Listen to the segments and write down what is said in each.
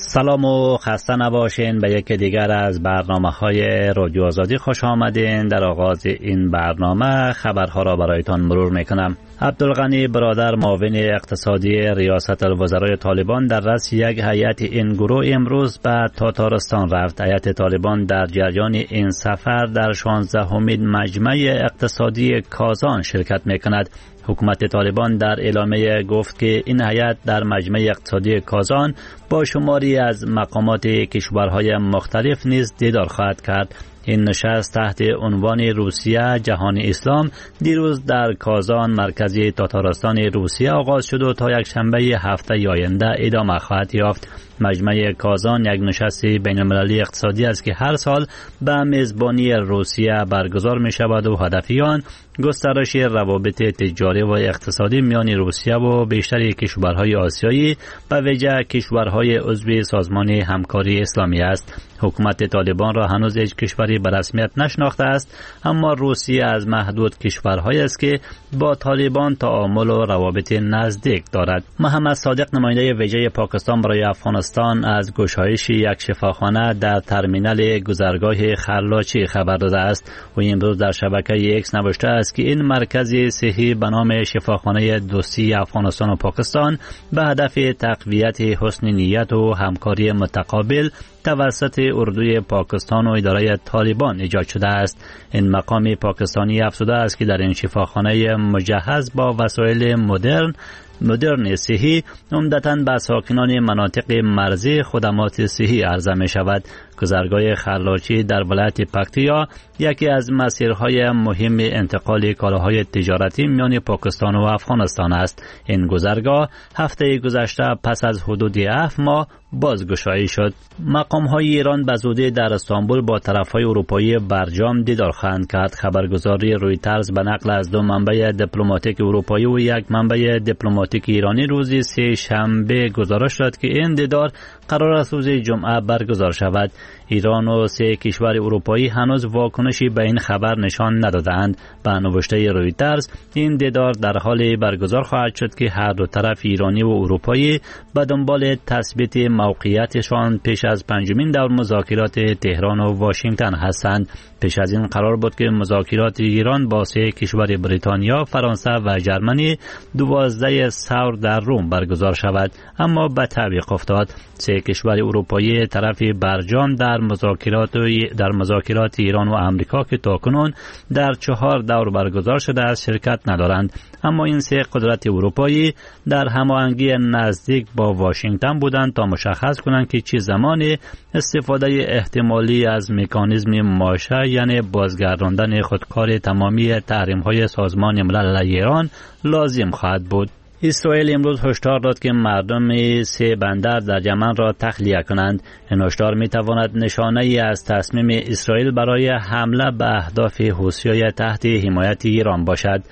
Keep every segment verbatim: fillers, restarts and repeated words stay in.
سلام و خسته نباشین. به یک دیگر از برنامه های رادیو آزادی خوش آمدین. در آغاز این برنامه خبرها را برایتان مرور میکنم. عبدالغنی برادر معاون اقتصادی ریاست الوزرای طالبان در رأس یک هیئت این گروه امروز به تاتارستان رفت. هیئت طالبان در جریان این سفر در شانزدهمین مجمع اقتصادی کازان شرکت میکند. حکومت طالبان در اعلامیه گفت که این هیئت در مجمع اقتصادی کازان با شماری از مقامات کشورهای مختلف نیز دیدار خواهد کرد. این نشست تحت عنوان روسیه جهان اسلام دیروز در کازان مرکزی تاتارستان روسیه آغاز شد و تا یک شنبه هفته آینده ادامه خواهد یافت. مجمع کازان یک نشست بین‌المللی اقتصادی است که هر سال به میزبانی روسیه برگزار می شود و هدف آن گسترش روابط تجاری و اقتصادی میان روسیه و بیشتر کشورهای آسیایی به ویژه کشورهای عضو سازمان همکاری اسلامی است. حکومت طالبان را هنوز هیچ کشوری به رسمیت نشناخته است، اما روسیه از محدود کشورهایی است که با طالبان تعامل و روابط نزدیک دارد. محمد صادق نماینده ویژه پاکستان برای افغانستان از گشایش یک شفاخانه در ترمینال گذرگاه خرلاچی خبر داده است و امروز در شبکه ایکس نوشته است که این مرکز صحی به نام شفاخانه دوستی افغانستان و پاکستان به هدف تقویت حسن نیت و همکاری متقابل توسط اردوی پاکستان و اداره طالبان ایجاد شده است. این مقام پاکستانی افزوده است که در این شفاخانه مجهز با وسایل مدرن مدرن صحی عمدتاً به ساکنان مناطق مرزی خدمات صحی عرضه می شود. گذرگاه خرلاچی در ولایت پکتیا یکی از مسیرهای مهم انتقال کالاهای تجارتی میان پاکستان و افغانستان است. این گذرگاه هفته گذشته پس از حدود هفت ماه بازگشایی شد. مقام‌های ایران به زودی در استانبول با طرف‌های اروپایی برجام دیدار خواهند کرد. خبرگزاری رویترز به نقل از دو منبع دیپلماتیک اروپایی و یک منبع دیپلماتیک ایرانی روز سه شنبه گزارش داد که این دیدار قرار است روز جمعه برگزار شود. ایران و سه کشور اروپایی هنوز واکنشی به این خبر نشان ندادند. به نوشته رویترز این دیدار در حال برگزار خواهد شد که هر دو طرف ایرانی و اروپایی به دنبال تثبیت موقعیتشان پیش از پنجمین دور مذاکرات تهران و واشنگتن هستند. پیش از این قرار بود که مذاکرات ایران با سه کشور بریتانیا، فرانسه و ژرمنی دوازده سور در روم برگزار شود، اما به تعویق افتاد. سه کشور اروپایی طرف برجام در مذاکرات در مذاکرات ایران و آمریکا که تاکنون در چهار دور برگزار شده است شرکت ندارند، اما این سه قدرت اروپایی در هماهنگی نزدیک با واشنگتن بودند تا مشخص کنند که چه زمانی استفاده احتمالی از مکانیزم ماشه یعنی بازگرداندن خودکار تمامی تحریم‌های سازمان ملل علیه ایران لازم خواهد بود. اسرائیل امروز هشدار داد که مردم سه بندر در یمن را تخلیه کنند. این هشدار می تواند نشانه ای از تصمیم اسرائیل برای حمله به اهداف حوثی‌های تحت حمایت ایران باشد.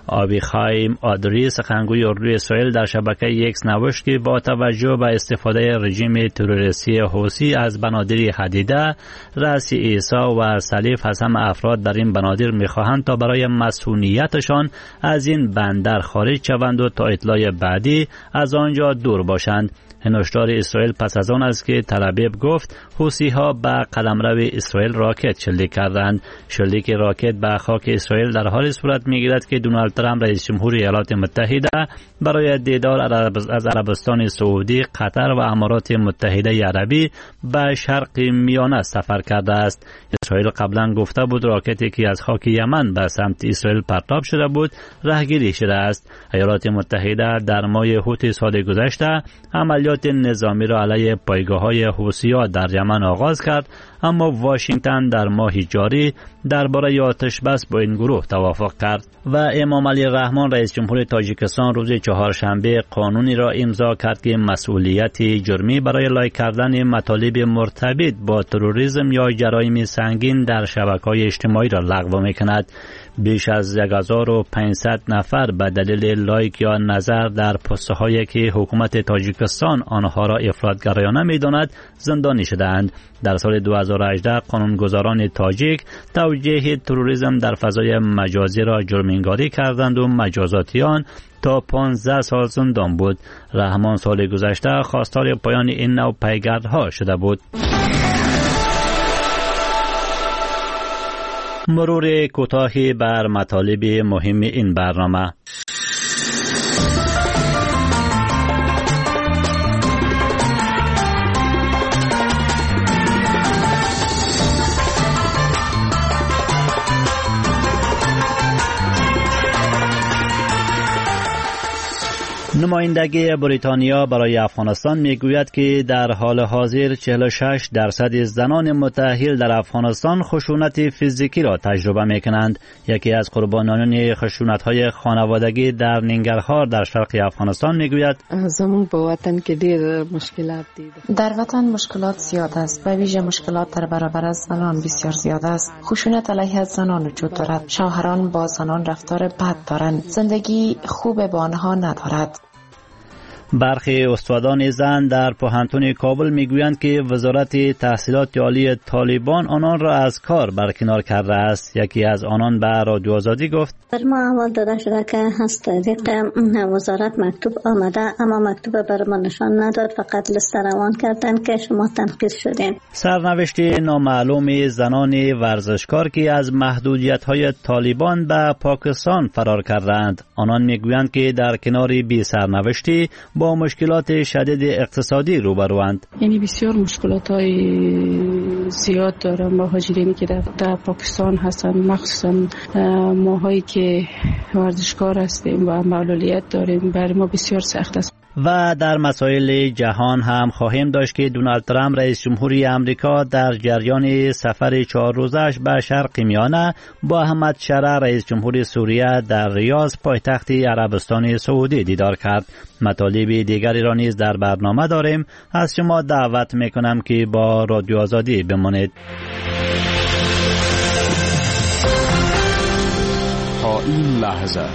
آبیخایم آدری سخنگوی اردوی اسرائیل در شبکه ایکس نوشت که با توجه به استفاده رژیم تروریستی حوثی از بنادر حدیده، رأس عیسی و سلیف حسم افراد در این بنادر می‌خواهند تا برای مسئولیتشان از این بندر خارج شوند و تا اطلاع بعدی از آنجا دور باشند. هشدار اسرائیل پس از آن است که تل‌آبیب گفت حوثی‌ها به قلمرو اسرائیل راکت شلیک کردند. شلیک راکت به خاک اسرائیل در حال صورت می‌گیرد که دونالد ترامپ رئیس جمهور ایالات متحده برای دیدار از عربستان سعودی، قطر و امارات متحده عربی به شرق میانه سفر کرده است. اسرائیل قبلا گفته بود راکتی که از خاک یمن به سمت اسرائیل پرتاب شده بود راهگیری شده است. ایالات متحده در ماه هوت سال گذشته عملیات نظامی را علیه پایگاه‌های حوثی‌ها در یمن آغاز کرد، اما واشنگتن در ماه جاری درباره آتش بس با این گروه توافق کرد. و امام علی رحمان رئیس جمهور تاجیکستان روز چهارشنبه قانونی را امضا کرد که مسئولیت جرمی برای لایک کردن مطالب مرتبط با تروریسم یا جرایم سنگین در شبکه‌های اجتماعی را لغو می‌کند. بیش از هزار و پانصد نفر به دلیل لایک یا نظر در پست‌هایی که حکومت تاجیکستان آنها را افراط‌گرایانه می‌داند زندانی شدند. در سال دو هزار و هجده قانونگذاران تاجیک توجیه تروریسم در فضای مجازی را جرم‌انگاری کردند و مجازاتیان تا پانزده سال زندان بود. رحمان سال گذشته خواستار پایان این نوع پیگردها شده بود. مرور کوتاهی بر مطالب مهم این برنامه. نمایندگی بریتانیا برای افغانستان میگوید که در حال حاضر چهل و شش درصد زنان متأهل در افغانستان خشونت فیزیکی را تجربه میکنند. یکی از قربانیان خشونت‌های خانوادگی در ننگرهار در شرق افغانستان میگوید زمون با وطن که دیر مشکلات دید. در وطن مشکلات زیاد است. به ویژه مشکلات در برابر از زنان بسیار زیاد است. خشونت علیه از زنان وجود دارد. شوهران با زنان رفتار بد دارند. زندگی خوب با آنها ندارد. برخی استادان زن در پوهنتون کابل میگویند که وزارت تحصیلات عالی طالبان آنان را از کار برکنار کرده است. یکی از آنان به رادیو آزادی گفت در ما اول داده شده که هست دیگه وزارت مکتوب آمده اما مکتوب بر ما نشان نداد، فقط لست روان کردن که شما تنقیض شدین. سرنوشت نامعلوم زنان ورزشکار که از محدودیت‌های طالبان به پاکستان فرار کردند. آنان میگویند که در کنار بی سرنوشتی با مشکلات شدید اقتصادی روبروند. یعنی بسیار مشکلات های زیاد دارن مهاجرینی که در, در پاکستان هستن، مخصوصا ماهایی که ورزشکار هستیم و معلولیت داریم برای ما بسیار سخت است. و در مسائل جهان هم خواهیم داشت که دونالد ترامپ رئیس جمهوری امریکا در جریان سفر چهار روزش به شرق میانه با احمد شرع رئیس جمهوری سوریه در ریاض پایتخت عربستان سعودی دیدار کرد. مطالب دیگری را نیز در برنامه داریم. از شما دعوت میکنم که با رادیو آزادی بمانید. تا این لحظه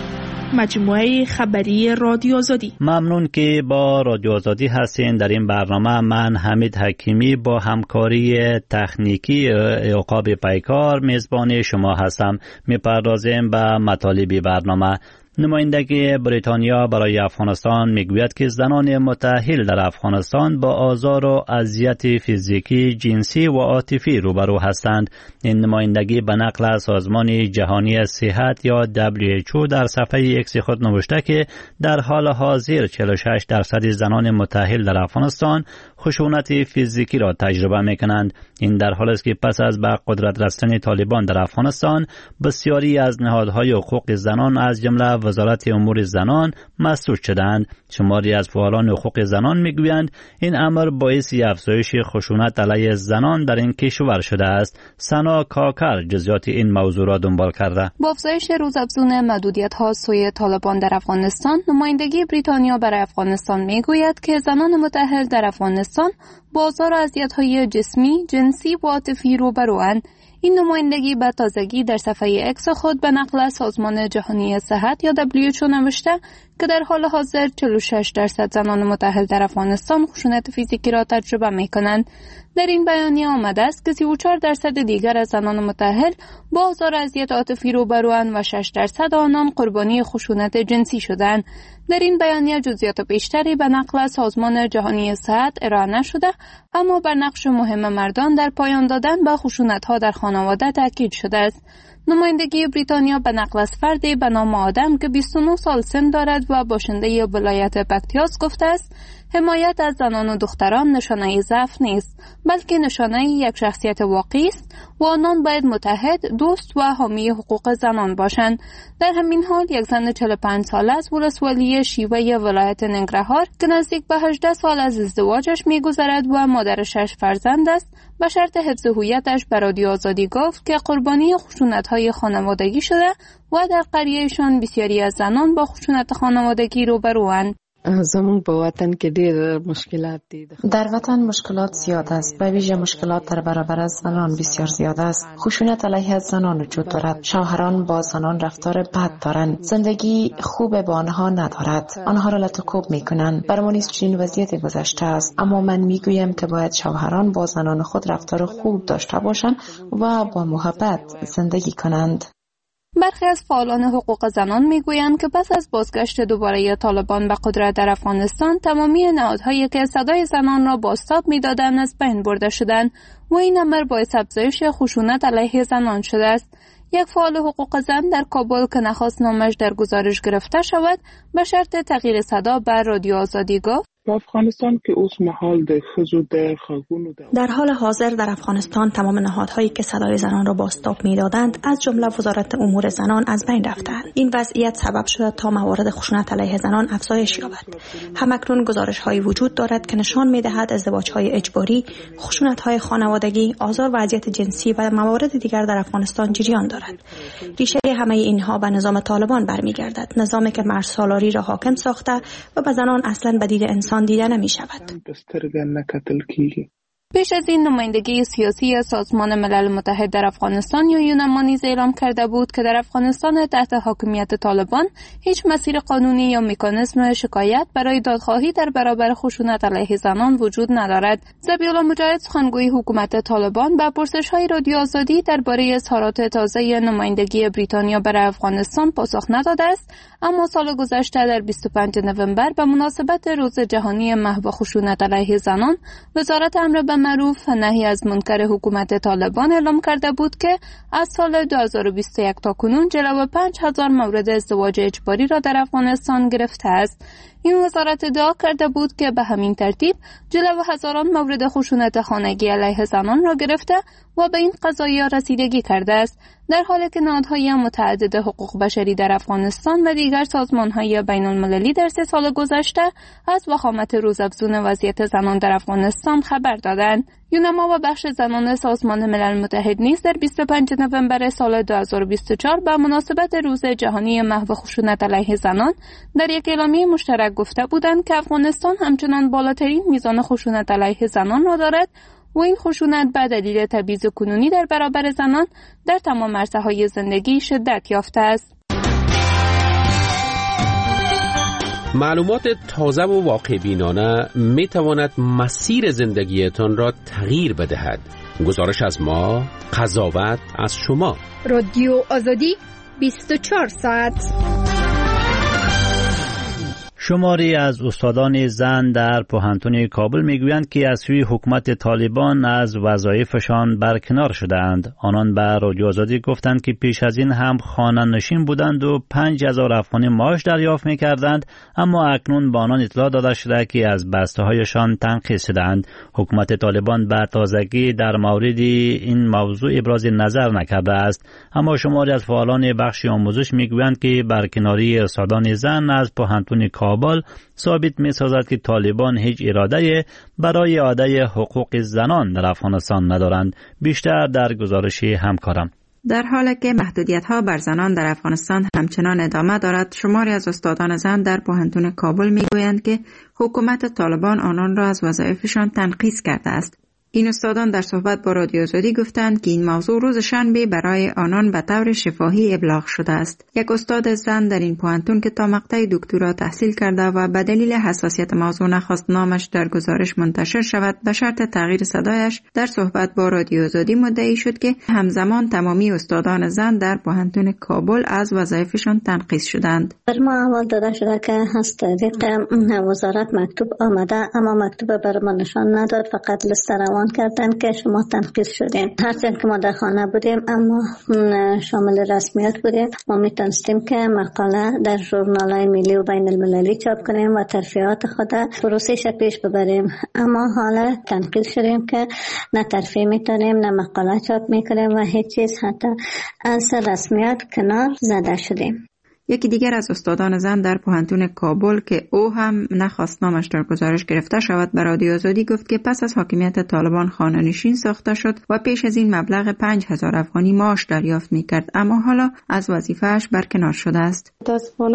مجموعه خبری رادیو آزادی. ممنون که با رادیو آزادی هستین. در این برنامه من حمید حکیمی با همکاری تکنیکی عقاب پیکار میزبان شما هستم. میپردازیم به مطالب برنامه. نمایندگی بریتانیا برای افغانستان میگوید که زنان متأهل در افغانستان با آزار و اذیت فیزیکی، جنسی و عاطفی روبرو هستند. این نمایندگی به نقل از سازمان جهانی صحت یا دبلیو اچ او در صفحه ایکس خود نوشته که در حال حاضر چهل و شش درصد زنان متأهل در افغانستان خشونت فیزیکی را تجربه میکنند. این در حالی است که پس از به قدرت رسیدن طالبان در افغانستان بسیاری از نهادهای حقوق زنان از جمله وزارت امور زنان مسدود شدند. شماری از فعالان حقوق زنان میگویند این امر باعث افزایش خشونت علیه زنان در این کشور شده است. سنا کاکر جزئیات این موضوع را دنبال کرده. با افزایش روزافزون محدودیت‌ها سوی طالبان در افغانستان، نمایندگی بریتانیا برای افغانستان میگوید که زنان متأهل در افغانستان با آزار و اذیت‌های جسمی، جنسی و عاطفی روبروند. این نمایندگی به تازگی در صفحه اکس خود به نقل از سازمان جهانی صحت یا دبلیو اچ او نوشته که در حال حاضر چهل و شش درصد زنان متأهل در افغانستان خشونت فیزیکی را تجربه می کنند. در این بیانیه آمده است که سی و چهار درصد دیگر از زنان متأهل با آزار و اذیت عاطفی روبروند و شش درصد آنان قربانی خشونت جنسی شدند. در این بیانیه جزئیات بیشتری به نقل از سازمان جهانی صحت ارائه نشده، اما بر نقش مهم مردان در پایان دادن به خشونت‌ها در خانواده تاکید شده است. نمایندگی بریتانیا به نقل از فردی به نام آدم که بیست و نه سال سن دارد و باشنده ولایت پکتیاس گفته است حمایت از زنان و دختران نشانه ضعف نیست، بلکه نشانه یک شخصیت واقعی است و آنان باید متحد، دوست و حامی حقوق زنان باشند. در همین حال یک زن چهل و پنج ساله از ولسوالی شیوه ولایت ننگرهار که نزدیک به هجده سال از ازدواجش می‌گذرد و مادر شش فرزند است، به شرط حفظ هویتش به رادیو آزادی گفت که قربانی خشونت‌های خانوادگی شده و در قریه‌شان بسیاری از زنان با خشونت خانوادگی روبروند. زمون با وطن که دیر مشکلات دید. در وطن مشکلات زیاد است. به ویژه مشکلات در برابر از زنان بسیار زیاد است. خشونت علیه از زنان وجود دارد. شوهران با زنان رفتار بد دارند. زندگی خوب با آنها ندارد. آنها را لطکوب میکنند. برمان نیز چنین وضعیت گذشته است. اما من میگویم که باید شوهران با زنان خود رفتار خوب داشته باشند و با محبت زندگی کنند. برخی از فعالان حقوق زنان میگویند که پس از بازگشت دوباره طالبان به قدرت در افغانستان تمامی نهادهایی که صدای زنان را بازتاب میدادند از بین برده شدند و این امر باعث افزایش خشونت علیه زنان شده است. یک فعال حقوق زن در کابل که نخواست نامش در گزارش گرفته شود به شرط تغییر صدا بر رادیو آزادی گفت افغانستان که اوس محال ده خزو ده خلقونو ده در حال حاضر در افغانستان تمام نهادهایی که صدای زنان را بازتاب می‌دادند از جمله وزارت امور زنان از بین رفتند. این وضعیت سبب شده تا موارد خشونت علیه زنان افزایش یابد. همکنون گزارش‌هایی وجود دارد که نشان می‌دهد ازدواج‌های اجباری، خشونت‌های خانوادگی، آزار و اذیت جنسی و موارد دیگر در افغانستان جریان دارد. ریشه همه اینها به نظام طالبان برمیگردد، نظامی که مرزسالاری را حاکم ساخته و به زنان اصلاً به دید انسان دیده نمی شود. پیش از این نمایندگی سیاسی سازمان ملل متحد در افغانستان یا یونما نیز اعلام کرده بود که در افغانستان تحت حاکمیت طالبان هیچ مسیر قانونی یا مکانیزم شکایت برای دادخواهی در برابر خشونت علیه زنان وجود ندارد. ذبیح‌الله مجاهد سخنگوی حکومت طالبان به پرسش‌های رادیو آزادی درباره اظهارات تازه نمایندگی بریتانیا برای افغانستان پاسخ نداده است، اما سال گذشته در بیست و پنجم نوامبر به مناسبت روز جهانی محو خشونت علیه زنان وزارت امر به معروف نهی از منکر حکومت طالبان اعلام کرده بود که از سال دو هزار و بیست و یک تا کنون جلو پنج هزار مورد ازدواج اجباری را در افغانستان گرفته است. این وزارت ادعا کرده بود که به همین ترتیب جلو هزاران مورد خشونت خانگی علیه زنان را گرفته و به این قضایا رسیدگی کرده است، در حالی که نهادهای متعدد حقوق بشری در افغانستان و دیگر سازمان‌های بین‌المللی در سه سال گذشته از وخامت روزافزون وضعیت زنان در افغانستان خبر دادند. یونما و بخش زنان سازمان ملل متحد نیز در بیست و پنجم نوامبر سال دو هزار و بیست و چهار به مناسبت روز جهانی محو خشونت علیه زنان در یک اعلامیه مشترک گفته بودند که افغانستان همچنان بالاترین میزان خشونت علیه زنان را دارد و این خشونت به دلیل تبعیض کنونی در برابر زنان در تمام عرصه‌های زندگی شدت یافته است. معلومات تازه و واقع بینانه می تواند مسیر زندگیتان را تغییر بدهد. گزارش از ما، قضاوت از شما. رادیو آزادی بیست و چهار ساعت. شماری از استادان زن در پوهنتون کابل میگویند که از سوی حکومت طالبان از وظایفشان برکنار شدند. آنان به رادیو آزادی گفتند که پیش از این هم خانه نشین بودند و پنج هزار افغانی معاش دریافت میکردند، اما اکنون به آنان اطلاع داده شده که از بسته هایشان تنقیص شدند. حکومت طالبان به تازگی در مورد این موضوع ابراز نظر نکرده است، اما شماری از فعالان بخش آموزش میگویند که برکناری استادان زن از پوهنتون کابل ثابت می سازد که طالبان هیچ اراده برای اعاده حقوق زنان در افغانستان ندارند. بیشتر در گزارش همکارم. در حالی که محدودیت‌ها بر زنان در افغانستان همچنان ادامه دارد، شماری از استادان زن در پوهنتون کابل میگویند که حکومت طالبان آنان را از وظایفشان تنقیص کرده است. این استادان در صحبت با رادیو آزادی گفتند که این موضوع روز شنبه برای آنان به طور شفاهی ابلاغ شده است. یک استاد زن در این پوهنتون که تا مقطع دکترا تحصیل کرده و به دلیل حساسیت موضوع نخواست نامش در گزارش منتشر شود، به شرط تغییر صدایش در صحبت با رادیو آزادی مدعی شد که همزمان تمامی استادان زن در پوهنتون کابل از وظایفشان تنقیص شدند. بر ما اول داده شده که هست دیگه وزارت مکتوب آمده، اما مکتوب بر ما نشان نداد، فقط لیست روان کردن که شما تنقیص شدین. هرچند که ما در خانه بودیم اما شامل رسمیات بودیم، ما میتونستیم که مقاله در ژورنال‌های ملی و بین المللی چاپ کنیم و ترفیعات خود پروسش پیش ببریم، اما حالا تنقیص شدیم که نه ترفیع میتونیم نه مقاله چاپ میکنیم و هیچ چیز، حتی از رسمیات کنار زده شدیم. یکی دیگر از استادان زن در پوهنتون کابل که او هم نخواست نامش در گزارش گرفته شود به رادیو آزادی گفت که پس از حاکمیت طالبان خانه نشین ساخته شد و پیش از این مبلغ پنج هزار افغانی معاش دریافت میکرد، اما حالا از وظیفه‌اش برکنار شده است. متاسفانه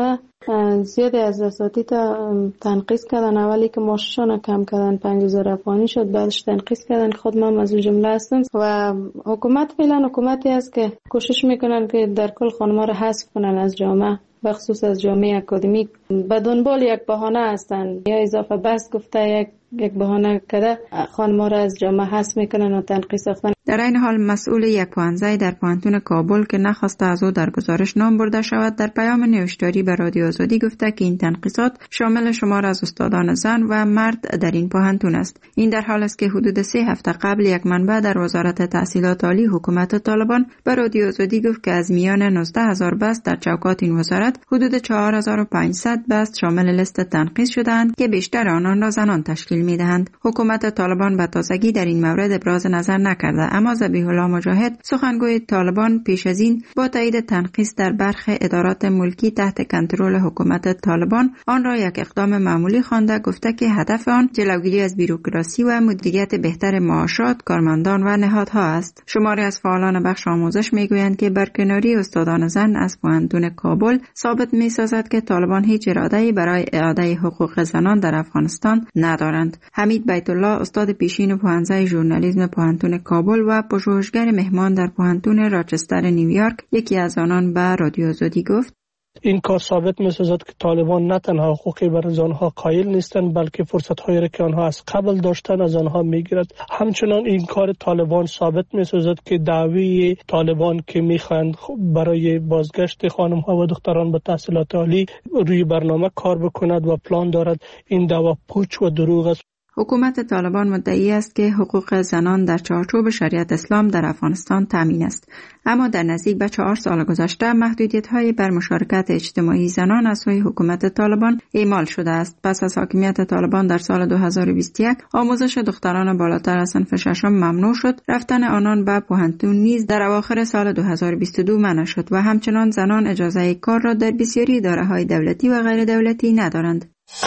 زیادی از اساتید تنقیص کردن. اولی که معاششان کم کردن پنج هزار افغانی شد، بعدش تنقیص کردن که خود من از اون جمله هستم. و حکومت فعلا حکومتی است که کوشش میکنن که در کل خانم‌ها را حذف کنن از جامعه، به خصوص از جامعه اکادمیک. به دنبال یک بهانه هستند، یا اضافه بس گفته یک یک بهانه کرده خانم‌ها را از جامعه حذف میکنن و تنقیص افتن. در این حال مسئول یک پوهنځی در پوهنتون کابل که نخواسته از او در گزارش نام برده شود، در پیام نوشتاری به رادیو آزادی گفته که این تنقیصات شامل شمار از استادان زن و مرد در این پوهنتون است. این در حال است که حدود سه هفته قبل یک منبع در وزارت تحصیلات عالی حکومت طالبان به رادیو آزادی گفت که از میان نوزده هزار بست در چوکات این وزارت حدود چهار هزار و پانصد بست شامل لیست تنقیص شده‌اند که بیشتر آنان را زنان تشکیل می‌دهند. حکومت طالبان به تازگی در این مورد ابراز نظر نکرده، اما ذبیح الله مجاهد سخنگوی طالبان پیش از این با تایید تنقیص در برخی ادارات ملکی تحت کنترل حکومت طالبان آن را یک اقدام معمولی خوانده، گفته که هدف آن جلوگیری از بیروکراسی و مدیریت بهتر معاشات کارمندان و نهادها است. شماری از فعالان بخش آموزش میگویند که برکناری استادان زن از پوهنتون کابل ثابت می‌سازد که طالبان هیچ اراده‌ای برای اعاده حقوق زنان در افغانستان ندارند. حمید بیت الله استاد پیشین پوهنځی ژورنالیسم پوهنتون کابل و پژوهشگر مهمان در پوهنتون راچستر نیویورک یکی از آنان به رادیو آزادی گفت: این کار ثابت می‌سازد که طالبان نه تنها حقوقی برای آنها قائل نیستند، بلکه فرصت‌هایی را که آنها از قبل داشتن از آنها می‌گیرد. همچنان این کار طالبان ثابت می‌سازد که دعوی طالبان که می‌خواهند برای بازگشت خانم‌ها و دختران به تحصیلات عالی روی برنامه کار بکند و پلان دارد، این دعوا پوچ و دروغ است. حکومت طالبان مدعی است که حقوق زنان در چارچوب شریعت اسلام در افغانستان تامین است، اما در نزدیک به چهار سال گذشته محدودیت‌های بر مشارکت اجتماعی زنان از سوی حکومت طالبان اعمال شده است. پس از حاکمیت طالبان در سال دو هزار و بیست و یک آموزش دختران بالاتر از صنف ششم ممنوع شد، رفتن آنان به پوهنتون نیز در اواخر سال دو هزار و بیست و دو منع شد و همچنان زنان اجازه کار را در بسیاری اداره‌های دولتی و غیر دولتی ندارند.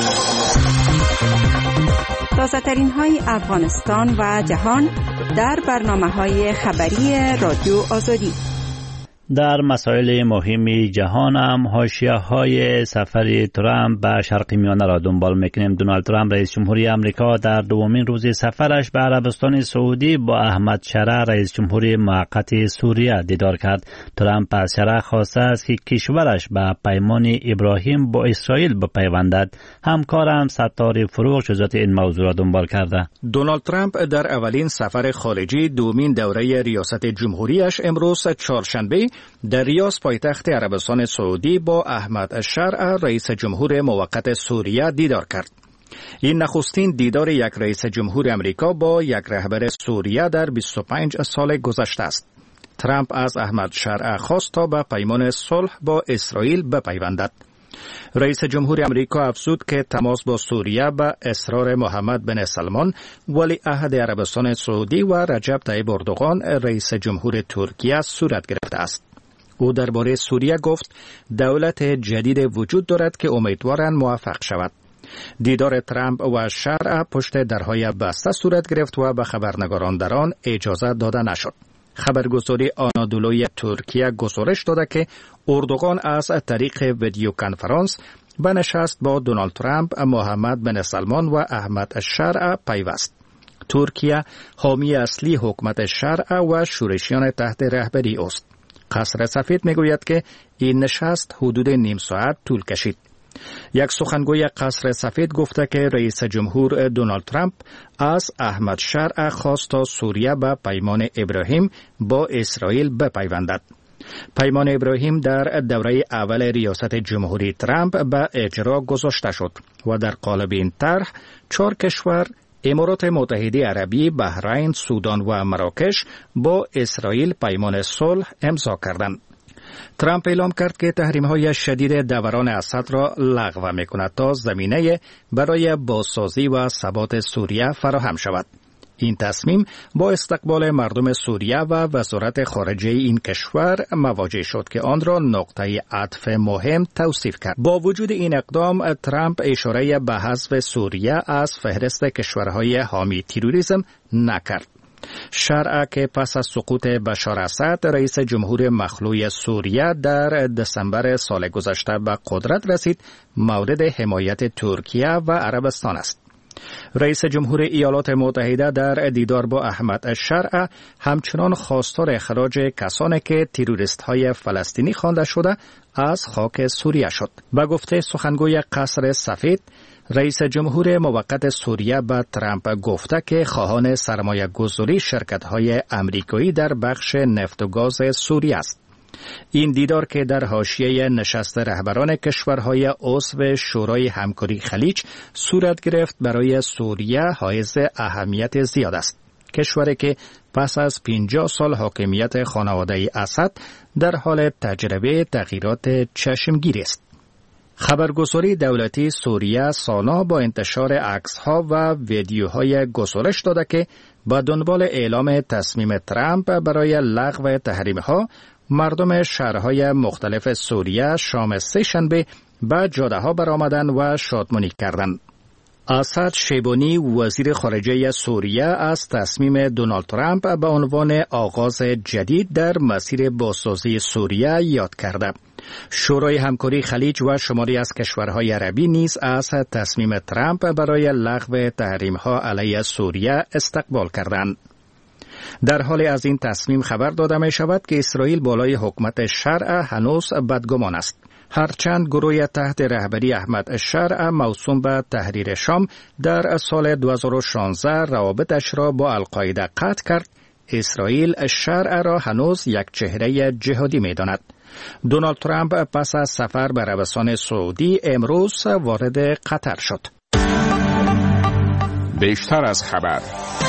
تازه ترین های افغانستان و جهان در برنامه های خبری رادیو آزادی. در مسائل مهم جهان هم حاشیه‌های سفر ترامپ به شرق میانه را دنبال میکنیم. دونالد ترامپ رئیس جمهوری آمریکا در دومین روز سفرش به عربستان سعودی با احمد شرع رئیس جمهوری موقت سوریه دیدار کرد. ترامپ از شرع خواسته است که کشورش به پیمان ابراهیم با اسرائیل بپیوندد. همکارم ستار فروغ جزئیات این موضوع را دنبال کرده. دونالد ترامپ در اولین سفر خارجی دومین دوره ریاست جمهوریش امروز چهارشنبه در ریاض پایتخت عربستان سعودی با احمد الشرع رئیس جمهور موقت سوریه دیدار کرد. این نخستین دیدار یک رئیس جمهور امریکا با یک رهبر سوریه در بیست و پنج سال گذشته است. ترامپ از احمد شرع خواست تا به پیمان صلح با اسرائیل بپیوندد. رئیس جمهور امریکا افزود که تماس با سوریه به اصرار محمد بن سلمان ولی عهد عربستان سعودی و رجب طیب اردوغان رئیس جمهور ترکیه صورت گرفته است. او درباره سوریه گفت دولت جدید وجود دارد که امیدوارند موفق شود. دیدار ترامپ و شرع پشت درهای بسته صورت گرفت و به خبرنگاران در آن اجازه داده نشد. خبرگزاری آنادولوی ترکیه گزارش داده که اردوغان از طریق ویدیو کنفرانس به نشست با دونالد ترامپ، محمد بن سلمان و احمد الشرع پیوست. ترکیه حامی اصلی حکومت شرع و شورشیان تحت رهبری است. قصر سفید میگوید که این نشست حدود نیم ساعت طول کشید. یک سخنگوی قصر سفید گفته که رئیس جمهور دونالد ترامپ از احمد شرع خواست تا سوریه به پیمان ابراهیم با اسرائیل بپیوندد. پیمان ابراهیم در دوره اول ریاست جمهوری ترامپ به اجرا گذاشته شد و در قالب این طرح چهار کشور امارات متحده عربی، بحرین، سودان و مراکش با اسرائیل پیمان صلح امضا کردند. ترامپ اعلام کرد که تحریم‌های شدید دوران اسد را لغو می‌کند تا زمینه برای بازسازی و ثبات سوریه فراهم شود. این تصمیم با استقبال مردم سوریه و وزارت خارجه این کشور مواجه شد که آن را نقطه عطف مهم توصیف کرد. با وجود این اقدام ترامپ اشاره به حذف سوریه از فهرست کشورهای حامی تروریسم نکرد. شرع که پس از سقوط بشار اسد رئیس جمهور مخلوع سوریه در دسامبر سال گذشته به قدرت رسید، مورد حمایت ترکیه و عربستان است. رئیس جمهور ایالات متحده در دیدار با احمد الشرع همچنان خواستار اخراج کسانی که تروریست های فلسطینی خوانده شده از خاک سوریه شد. به گفته سخنگوی قصر سفید، رئیس جمهور موقت سوریه به ترامپ گفته که خواهان سرمایه گذاری شرکت های امریکایی در بخش نفت و گاز سوریه است. این دیدار که در حاشیه نشست رهبران کشورهای عضو شورای همکاری خلیج صورت گرفت، برای سوریه حائز اهمیت زیاد است. کشوری که پس از پنجاه سال حاکمیت خانواده اسد در حال تجربه تغییرات چشمگیر است. خبرگزاری دولتی سوریه سانا با انتشار عکس‌ها و ویدیوهای گزارش داده که با دنبال اعلام تصمیم ترامپ برای لغو تحریم‌ها، مردم شهرهای مختلف سوریه شام سه شنبه به جاده‌ها برآمدند و شادمانی کردند. اسد شیبانی وزیر خارجه سوریه از تصمیم دونالد ترامپ به عنوان آغاز جدید در مسیر بازسازی سوریه یاد کرده. شورای همکاری خلیج و شماری از کشورهای عربی نیز از تصمیم ترامپ برای لغو تحریم‌ها علیه سوریه استقبال کردند. در حال از این تصمیم خبر داده می شود که اسرائیل بالای حکومت شرع هنوز بدگمان است. هرچند گروه تحت رهبری احمد الشرع موسوم به تحریر شام در سال دو هزار و شانزده روابطش را با القاعده قطع کرد، اسرائیل الشرع را هنوز یک چهره جهادی می داند. دونالد ترامپ پس از سفر به عربستان سعودی امروز وارد قطر شد. بیشتر از خبر.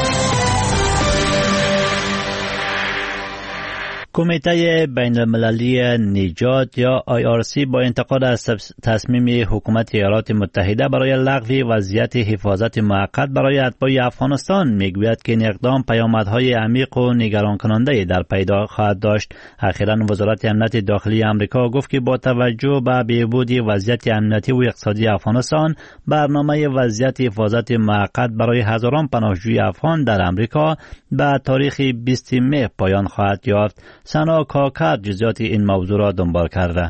کمیته بین المللی نجات یا آی آر سی با انتقاد از تصمیم حکومت ایالات متحده برای لغو وضعیت حفاظت موقت برای اتباع افغانستان میگوید که این اقدام پیامدهای عمیق و نگران کننده در پیدا خواهد داشت. اخیراً وزارت امنیت داخلی آمریکا گفت که با توجه به بهبود وضعیت امنیتی و اقتصادی افغانستان، برنامه وضعیت حفاظت موقت برای هزاران پناهجوی افغان در آمریکا به تاریخ بیستم مه پایان خواهد یافت. سنا کاکر جزئیات این موضوع را دنبال کرده.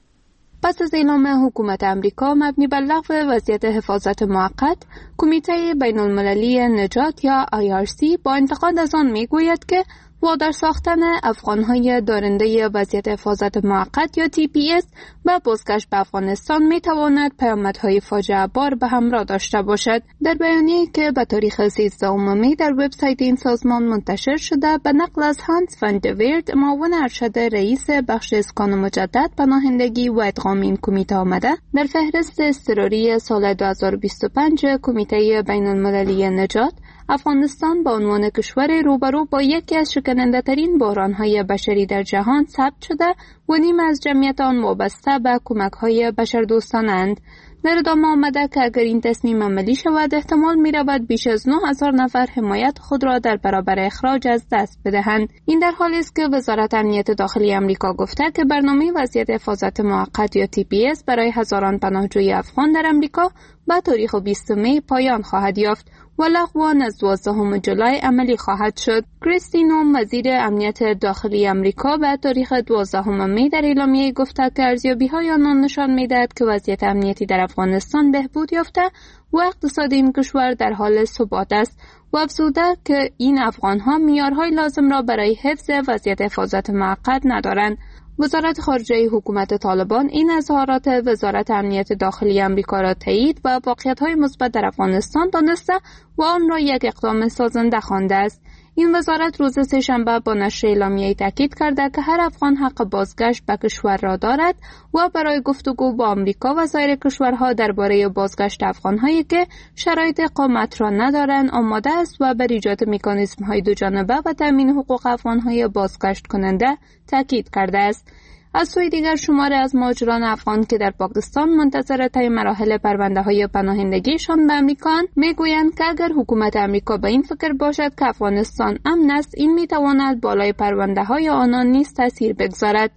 پس از اعلام حکومت امریکا مبنی بر لغو وضعیت حفاظت موقت، کمیته بین المللی نجات یا آی آر سی با انتقاد از آن میگوید که وادار ساختن افغانهای دارنده وضعیت حفاظت موقت یا تی پی اس و بازگشت به افغانستان میتواند پیامدهای فاجعه بار به همراه داشته باشد. در بیانیه‌ای که به تاریخ سیزدهم می در وبسایت این سازمان منتشر شده، به نقل از هانس فان دویرد، معاون ارشد رئیس بخش اسکان مجدد، پناهندگی و ادغام این کمیته آمده، در فهرست اضطراری سال دو هزار و بیست و پنج کمیته بین المللی نجات، افغانستان به عنوان کشور روبرو با یکی از شکننده ترین بحران‌های بشری در جهان ثبت شده و نیم از جمعیت آن وابسته به کمک‌های بشردوستانند. در ادامه آمده که اگر این تصمیم عملی شود، احتمال می رود بیش از نه هزار نفر حمایت خود را در برابر اخراج از دست بدهند. این در حالی است که وزارت امنیت داخلی آمریکا گفته که برنامه وضعیت حفاظت موقت یا تی پی اس برای هزاران پناهجوی افغان در آمریکا به تاریخ بیستم می پایان خواهد یافت و لغو آن از دوازدهم جولای عملی خواهد شد. کریستی نوم، وزیر امنیت داخلی آمریکا، به تاریخ دوازدهم می در اعلامیه گفته که ارزیابی‌های آنان نشان می‌دهد که وضعیت امنیتی در افغانستان بهبود یافته و اقتصاد این کشور در حال ثبات است و افزوده که این افغان‌ها معیارهای لازم را برای حفظ وضعیت حفاظت موقت ندارند. وزارت خارجه حکومت طالبان این اظهارات وزارت امنیت داخلی آمریکا را تایید و واقعیت‌های مثبت در افغانستان دانسته و آن را یک اقدام سازنده خوانده است. این وزارت روز سه‌شنبه با نشر اعلامیه‌ای تاکید کرده که هر افغان حق بازگشت به کشور را دارد و برای گفتگو با آمریکا و سایر کشورها درباره بازگشت افغان‌هایی که شرایط اقامت را ندارند آماده است و بر ایجاد مکانیزم‌های دوجانبه و تامین حقوق افغان‌های بازگشت کننده تاکید کرده است. از سوی دیگر شماری از مهاجران افغان که در پاکستان منتظر طی مراحل پرونده‌های پناهندگیشان به آمریکا میگویند که اگر حکومت آمریکا به این فکر باشد که افغانستان امن است، این میتواند بالای پرونده‌های آنان نیز تاثیر بگذارد.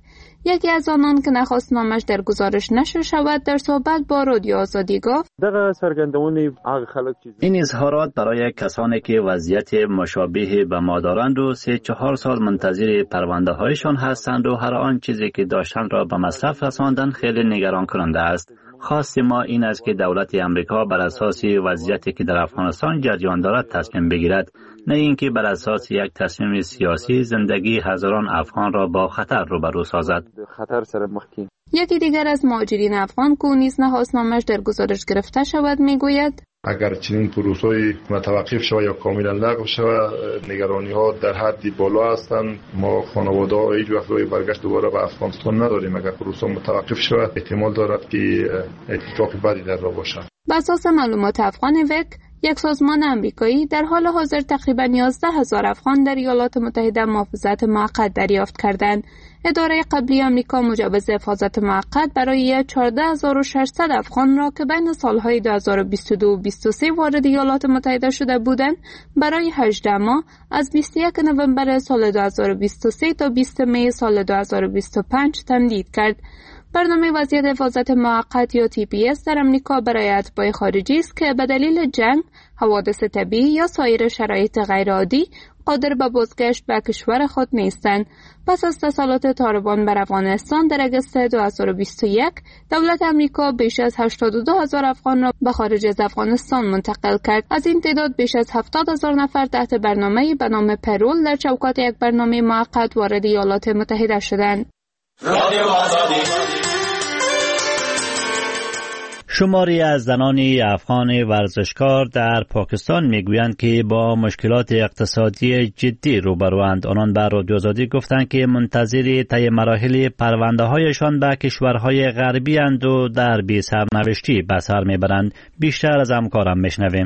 یکی از آنان که نخواست نامش در گزارش نشر شود در صحبت با رادیو آزادی گفت این اظهارات برای کسانی که وضعیت مشابه به ما دارند و سه چهار سال منتظر پرونده هایشان هستند و هر آن چیزی که داشتند را به مصرف رساندن خیلی نگران کننده است. خواست ما این است که دولت امریکا بر اساس وضعیتی که در افغانستان جریان دارد تصمیم بگیرد، نه اینکه بر اساس یک تصمیم سیاسی زندگی هزاران افغان را با خطر روبرو سازد. یکی دیگر از مهاجرین افغان که نیز نخواست نامش در گزارش گرفته شود میگوید اگر چنین پروسه‌ای متوقف شود یا کاملا لغو شود، نگرانی ها در حدی بالا هستند. ما خانواده ها هیچ وقت روی برگشت دوباره به افغانستان نداریم. اگر پروسه متوقف شود احتمال دارد که اتفاق بدی در راه باشد. بر اساس معلومات افغان وک، یک سازمان امریکایی در حال حاضر تقریباً یازده هزار افغان در ایالات متحده محافظت موقت دریافت کردند. اداره قبلی آمریکا مجوز حفاظت موقت برای چهارده هزار و ششصد افغان را که بین سالهای دو هزار و بیست و دو و بیست و سه وارد ایالات متحده شده بودند برای هجده ماه از بیست و یک نوامبر سال دو هزار و بیست و سه تا بیست می سال دو هزار و بیست و پنج تمدید کرد. برنامه وضعیت حفاظت موقت یا تی پی اس در امریکا برای اتباع خارجی است که به دلیل جنگ، حوادث طبیعی یا سایر شرایط غیرعادی قادر به بازگشت به کشور خود نیستند. پس از تسلط طالبان بر افغانستان در اگست دو هزار و بیست و یک، دولت امریکا بیش از هشتاد و دو هزار افغان را به خارج از افغانستان منتقل کرد. از این تعداد بیش از هفتاد هزار نفر تحت برنامه‌ای به نام پرول در چوکات یک برنامه موقت وارد ایالات متحده شدند. شماری از زنان افغان ورزشکار در پاکستان میگویند که با مشکلات اقتصادی جدی روبروند. آنان به رادیو آزادی گفتند که منتظر طی مراحل پرونده هایشان به کشورهای غربی اند و در بی سرنوشتی به سر میبرند. بیشتر از همکارم میشنویم.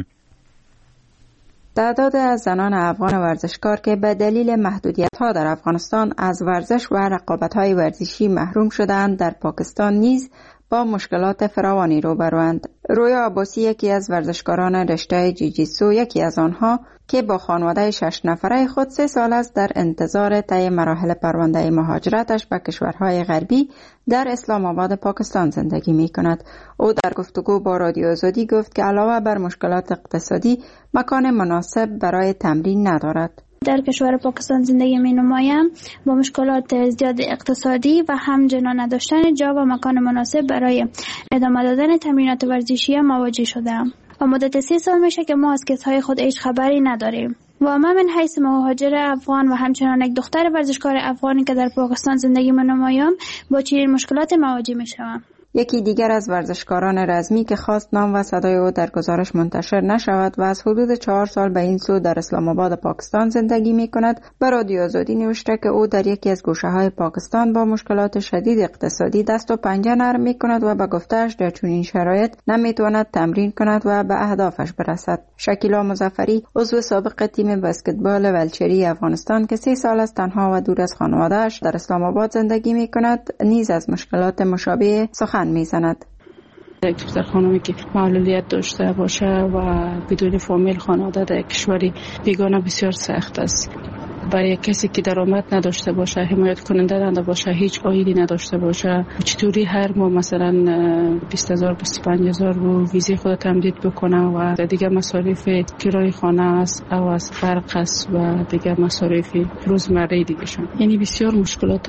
تعداد از زنان افغان ورزشکار که به دلیل محدودیت‌ها در افغانستان از ورزش و رقابت‌های ورزشی محروم شدند در پاکستان نیز با مشکلات فراوانی روبروند. رویا عباسی یکی از ورزشکاران رشته جیجیتسو، یکی از آنها که با خانواده شش نفره خود سه سال است در انتظار طی مراحل پرونده مهاجرتش به کشورهای غربی در اسلام آباد پاکستان زندگی می کند. او در گفتگو با رادیو آزادی گفت که علاوه بر مشکلات اقتصادی مکان مناسب برای تمرین ندارد. در کشور پاکستان زندگی می نمایم. با مشکلات زیاد اقتصادی و همچنین نداشتن جا و مکان مناسب برای ادامه دادن تمرینات ورزشی مواجه شدم. و مدت سی سال میشه که ما از کسهای خود هیچ خبری نداریم. و من من حیث مهاجر افغان و همچنان یک دختر ورزشکار افغانی که در پاکستان زندگی می نمایم با چنین مشکلات مواجه می شوم. یکی دیگر از ورزشکاران رزمی که خواست نام و صدای او در گزارش منتشر نشود و از حدود چهار سال به این سو در اسلام آباد پاکستان زندگی می کند، به رادیو آزادی نوشته که او در یکی از گوشه های پاکستان با مشکلات شدید اقتصادی دست و پنجه نرم می کند و به گفته‌اش در چنین شرایط نمی تواند تمرین کند و به اهدافش برسد. شکیلا مظفری، عضو سابق تیم بسکتبال ولچری افغانستان که سه سال است تنها و دور از خانواده‌اش در اسلام آباد زندگی می کند، نیز از مشکلات مشابه سخن میزند. یک دختر خانمی که معلولیت داشته باشه و بدون فامیل خانواده در کشوری بیگانه بسیار سخت است. برای کسی که درآمد نداشته باشه، حمایت کننده نداشته باشه، هیچ عایدی نداشته باشه، چطوری هر ماه مثلا بیست هزار بیست و پنج هزار رو ویزه خود تمدید بکنه و دیگه مصارف کرای خانه است او از فرق است و دیگه مصارف روزمره دیگه شون. یعنی بسیار مشکلات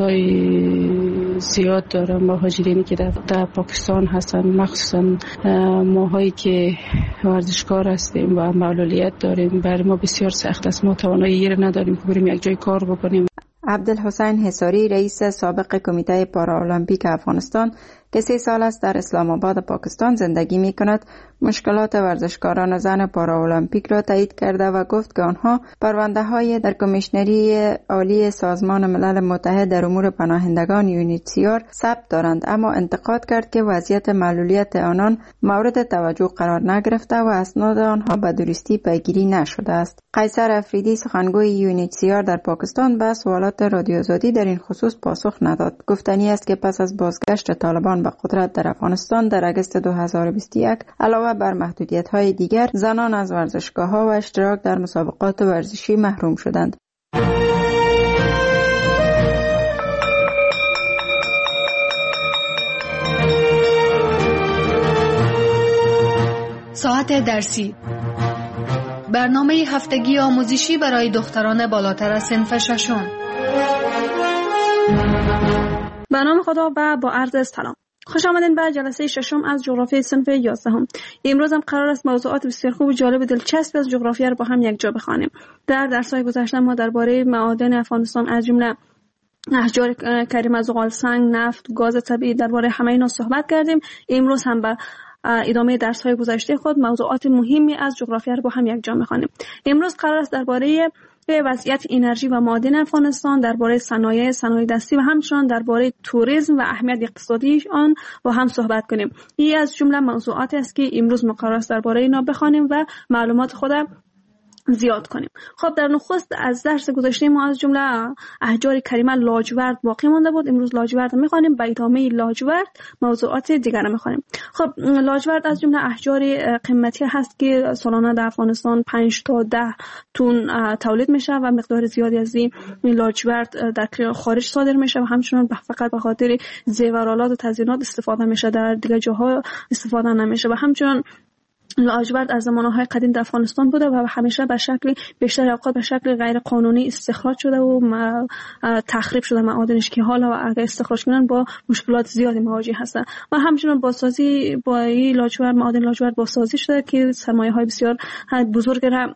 های زیاد داره مهاجرینی که در, در پاکستان هستن، مخصوصا ماهایی که ورزشکار هستیم و معلولیت داریم. برای ما بسیار سخت است. ما توانایی نداریم که بریم یک جای کار بکنیم. عبدالحسین حصاری، رئیس سابق کمیته پارالمپیک افغانستان که سه سال است در اسلام آباد پاکستان زندگی می کند، مشکلات ورزشکاران زن پارالمپیک را تایید کرده و گفت که آنها پرونده های در کمیشنری عالی سازمان ملل متحد در امور پناهندگان یونیسیار ثبت دارند، اما انتقاد کرد که وضعیت معلولیت آنان مورد توجه قرار نگرفته و اسناد آنها به درستی پیگیری نشده است. قیصر افریدی، سخنگوی یونیسیار در پاکستان، به سوالات رادیو آزادی در این خصوص پاسخ نداد. گفتنی است که پس از بازگشت طالبان به قدرت در افغانستان در اگست دو هزار و بیست و یک، علاوه بر محدودیت‌های دیگر، زنان از ورزشگاه‌ها و اشتراک در مسابقات ورزشی محروم شدند. ساعت درسی، برنامه هفتگی آموزشی برای دختران بالاتر از صنف ششم. به نام خدا و با عرض سلام. خوش آمدین به جلسه ششم از جغرافی صنف یازدهم. امروز هم قرار است موضوعات بسیار خوب و جالب و دلچسب از جغرافیا را با هم یک جا بخوانیم. در درس‌های گذشته ما درباره معادن افغانستان از جمله احجار کریمه، زغال سنگ، نفت، گاز طبیعی، درباره همه اینا صحبت کردیم. امروز هم به ادامه درس‌های گذشته خود موضوعات مهمی از جغرافیا را با هم یک جا می‌خوانیم. امروز قرار است درباره وضعیت انرژی و معادن افغانستان، درباره صنایع صنایع دستی و همچنان درباره توریسم و اهمیت اقتصادی آن با هم صحبت کنیم. این از جمله موضوعاتی است که امروز ما قرار است درباره اینا بخوانیم و معلومات خود زیاد کنیم. خب در نخست از درس گذشته ما از جمله احجار کریمه لاجورد باقی مانده بود. امروز لاجورد می‌خوانیم، به ادامه لاجورد موضوعات دیگر را می‌خوانیم. خب لاجورد از جمله احجار قیمتی هست که سالانه در افغانستان پنج تا ده تن تولید میشه و مقدار زیادی از این لاجورد در خارج صادر میشه و همچنین فقط به خاطر زیورآلات و تزیینات استفاده میشه، در دیگر جاها استفاده نمیشه. و همچنین لاجورد از زمانهای قدیم در افغانستان بوده و همیشه به شکل بیشتر اوقات به شکل غیر قانونی استخراج شده و تخریب شده معادنش که حالا اگر استخراج کنن با مشکلات زیادی مواجه هستن. و همچنین بازسازی با این لاجورد، معادن لاجورد بازسازی شده که سرمایه‌های بسیار بزرگ را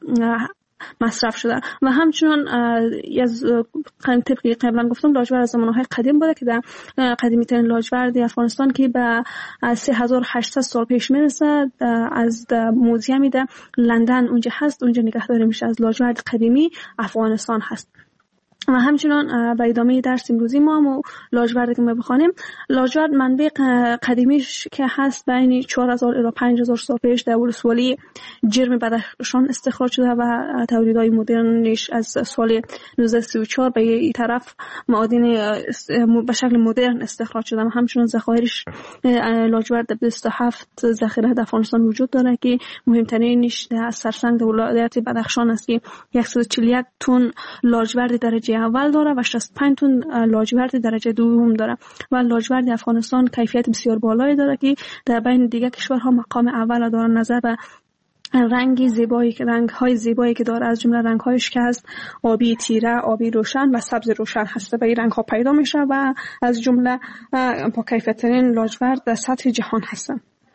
مصرف شده. و همچنین از طبقی قبلا گفتم لاجورد از زمانهای قدیم بوده که در قدیمی ترین لاجورد افغانستان که به سه هزار و هشتصد سال پیش میرسه از موزیمی در لندن اونجا هست، اونجا نگهداری میشه از لاجورد قدیمی افغانستان هست. و همچنان به ادامه درس امروزی ما هم لاجورد که ما بخوانیم، لاجورد منبع قدیمیش که هست بین چهار هزار الی پنج هزار سال پیش در ولسوالی جرم بدخشان استخراج شده و تولیدهای مدرنش از سال نوزده سی و چهار به این طرف معادن به شکل مدرن استخراج شده. و همچنان ذخایرش لاجورد بیست و هفت ذخیره در افغانستان وجود داره که مهمترینش در سرسنگ ولایت بدخشان است که صد و چهل و یک تن لاجورد درجه اول داره و شصت و پنج تن لاجورد درجه دوم داره. و لاجورد افغانستان کیفیت بسیار بالایی داره که در بین دیگر کشورها مقام اول داره. نظر به رنگی زیبایی که رنگ های زیبایی که داره، از جمله رنگ هایش که هست آبی تیره، آبی روشن و سبز روشن هست، به این رنگ ها پیدا میشه و از جمله با کیفیت ترین لاجورد در سطح جهان هستن.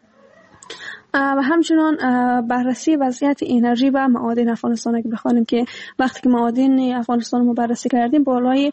و همچنان بررسی وضعیت انرژی و معادن افغانستان که بخوانیم که وقتی که معادن افغانستان رو بررسی کردیم بالای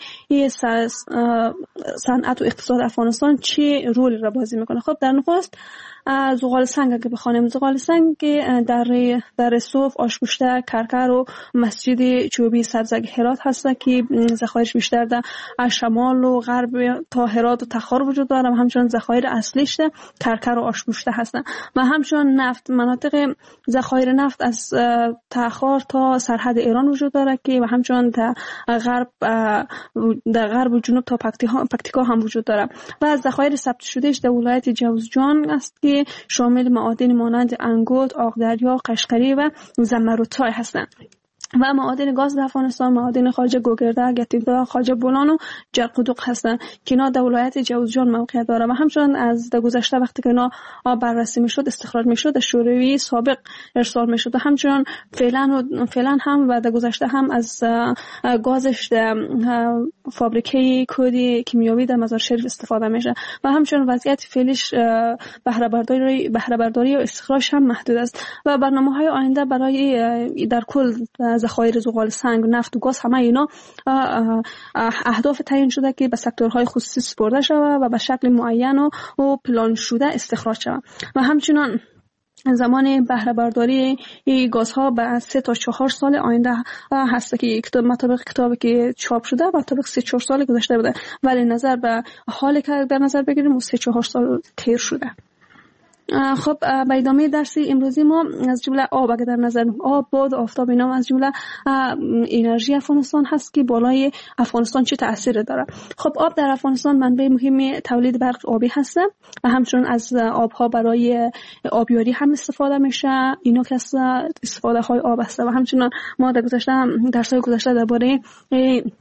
صنعت و اقتصاد افغانستان چه رولی را بازی میکنه. خب در نخست زغال سنگ که بخوانیم، زغال سنگ در در صوف، آشگوشته، کرکر و مسجد چوبی سبزک هرات هست که ذخایرش بیشتر در شمال و غرب تا هرات و تخار وجود داره و همچنین ذخایر اصلیش کرکر و آشگوشته هستند. و همچنین نفت، مناطق ذخایر نفت از تخار تا سرحد ایران وجود داره که و همچنین در غرب در غرب و جنوب تا پکتیکا هم وجود داره. و ذخایر ثبت شدهش در ولایت جوزجان است که شامل معادن مانند انگوت، آقدریا، قشقری و زمرودتای هستند. و معادن گاز در افغانستان معادن خواجه گوگرده، گتیدا، خواجه بولان و جرقدوق هستند که اینا در ولایت جوزجان موقعیت داره. و همچنین از در گذشته وقتی که اینا بررسی میشد استخراج میشد شوروی سابق ارسال میشد. و همچنین فعلا و فعلا هم و در گذشته هم از گازش در فابریکه کودی کیمیاوی در مزار شریف استفاده میشه. و همچنین وضعیت فعلیش بهره برداری بهره برداری و استخراج هم محدود است. و برنامه‌های آینده برای در کل ذخایر زغال سنگ، نفت و گاز همه اینا اهداف تعیین شده که به سکتورهای خصوصی سپرده شود و به شکل معین و پلان شده استخراج شود. و همچنین زمان بهره برداری این گازها به سه تا چهار سال آینده هست که کتاب مطابق کتابی که چاپ شده و مطابق سه چهار سال گذشته بوده، ولی نظر به حالی که در نظر بگیریم سه چهار سال تیر شده. خب به ادامه درس امروزی ما از جمله آب اگه در نظر آب، باد، آفتاب اینا از جمله انرژی افغانستان هست که بالای افغانستان چه تأثیر داره. خب آب در افغانستان منبع مهم تولید برق آبی هست و همچنین از آبها برای آبیاری هم استفاده میشه. اینا که استفاده های آب است. و همچنین ما در گذشته درس‌های گذشته درباره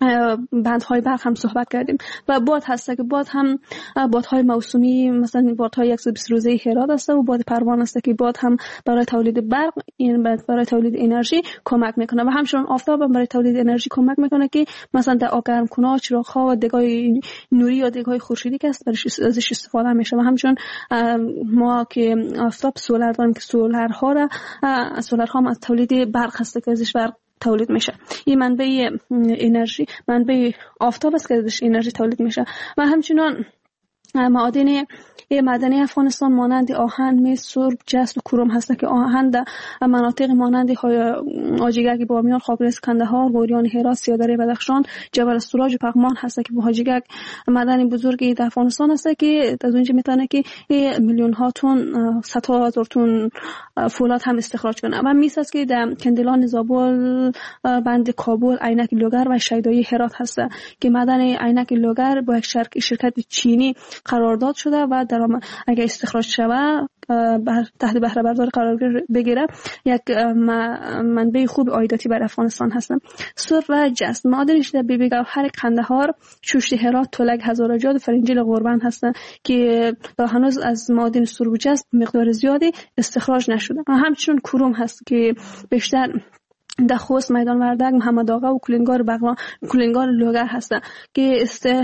بندهای برق هم صحبت کردیم و باد هست که باد هم بادهای موسمی مثلا بادهای صد و بیست روزه هرات است و باد پروان است که باد هم برای تولید برق این برای تولید انرژی کمک میکنه و همچنین آفتاب هم برای تولید انرژی کمک میکنه که مثلا در آگرم کنها چراغ‌ها و دگای نوری یا دگای خورشیدی که است برایش ازش استفاده میشه و همچنین ما که آفتاب سولار داریم که سولارها را سولارها هم از تولید برق هست که ازش برق تولید میشه. این منبع انرژی منبع آفتاب است که ازش انرژی تولید میشه و همچنین معادن معدنی افغانستان مانند آهن، مس، سرب، جست و کروم هست که آهن در مناطق مانند حاجیگک، بامیان، خاکریز، کندهار، غوریان، هرات، سیادری، بدخشان، جبل السراج و پغمان هست که حاجیگک معدن بزرگی در افغانستان هست که از اونجا میتونه که میلیون ها تن صدها هزار تن فولاد هم استخراج کنه و میس است که در کندلان، زابل، بند کابل، عینک لوگر و شیدایی هرات هست که معدن عینک لوگر با یک شرکت چینی قرارداد شده و در اگر استخراج شود بر تحت بهره برداری قرار بگیره یک منبع خوب عایداتی بر افغانستان هستن. سر و جست معادنش در بیبی گوهر، قندهار، شوشت هرات، تولک، هزارجاد و فرنجیل غربند هستن که تا هنوز از معادن سر و جست مقدار زیادی استخراج نشده. همچنین کروم هست که بیشتر در خوست، میدان وردک، محمد آقا و کلینگار بغلان کلینگار لوگر هستن که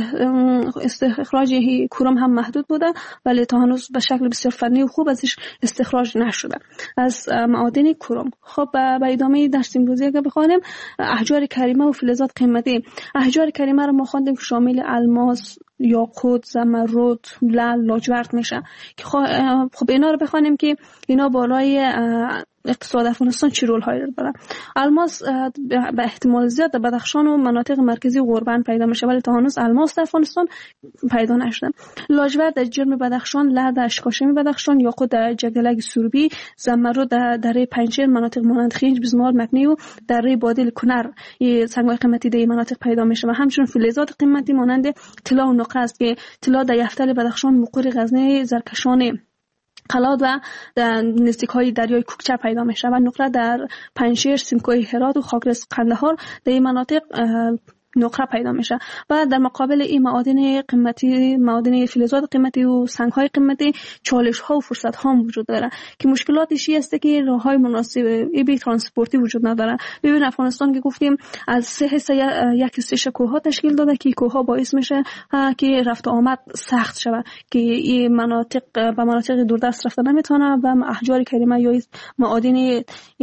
استخراج کروم هم محدود بوده ولی تا هنوز به شکل بسیار فنی و خوب ازش استخراج نشده از معادن کروم. خب به ادامه درس امروزی اگه بخوانیم احجار کریمه و فلزات قیمتی. احجار کریمه رو ما خواندیم که شامل الماس، یاقوت، زمرد، لعل، لاجورد میشه که خب اینا رو بخوانیم که اینا بالای اقتصاد افغانستان چی رول هایی دارن. الماس به احتمال زیاد در بدخشان و مناطق مرکزی غربند پیدا میشه ولی تا هنوز الماس در افغانستان پیدا نشده. لاجورد در جرم بدخشان، لعل در اشکاشم بدخشان، یاقوت در جگدلک سوربی، زمرد در دره پنجشیر مناطق مانند خنج، بزمار، مکنی و دره بادل کنر این سنگ‌های قیمتی در مناطق پیدا میشه و همچنین فلزات قیمتی مانند طلا و نقره است که طلا در یفتل بدخشان، مقر غزنی، زرکشان قلات و در نزدیک‌های دریای کوکچه پیدا میشه و نقره در پنجشیر، سیمکوی هرات و خاکریز قندهار در این مناطق نقره پیدا میشه و در مقابل این معادن قیمتی معادن فلزات قیمتی و سنگ‌های قیمتی چالش ها و فرصت ها وجود داره که مشکلاتش این است که راههای مناسب ای ترانسپورتی وجود نداره. ببین افغانستان که گفتیم از سه حصه یک حصه کوه تشکیل داده که کوه ها باعث میشه که رفت و آمد سخت شود که این مناطق به مناطق دوردست رفتن نمیتونه و احجار کریمه یا معادن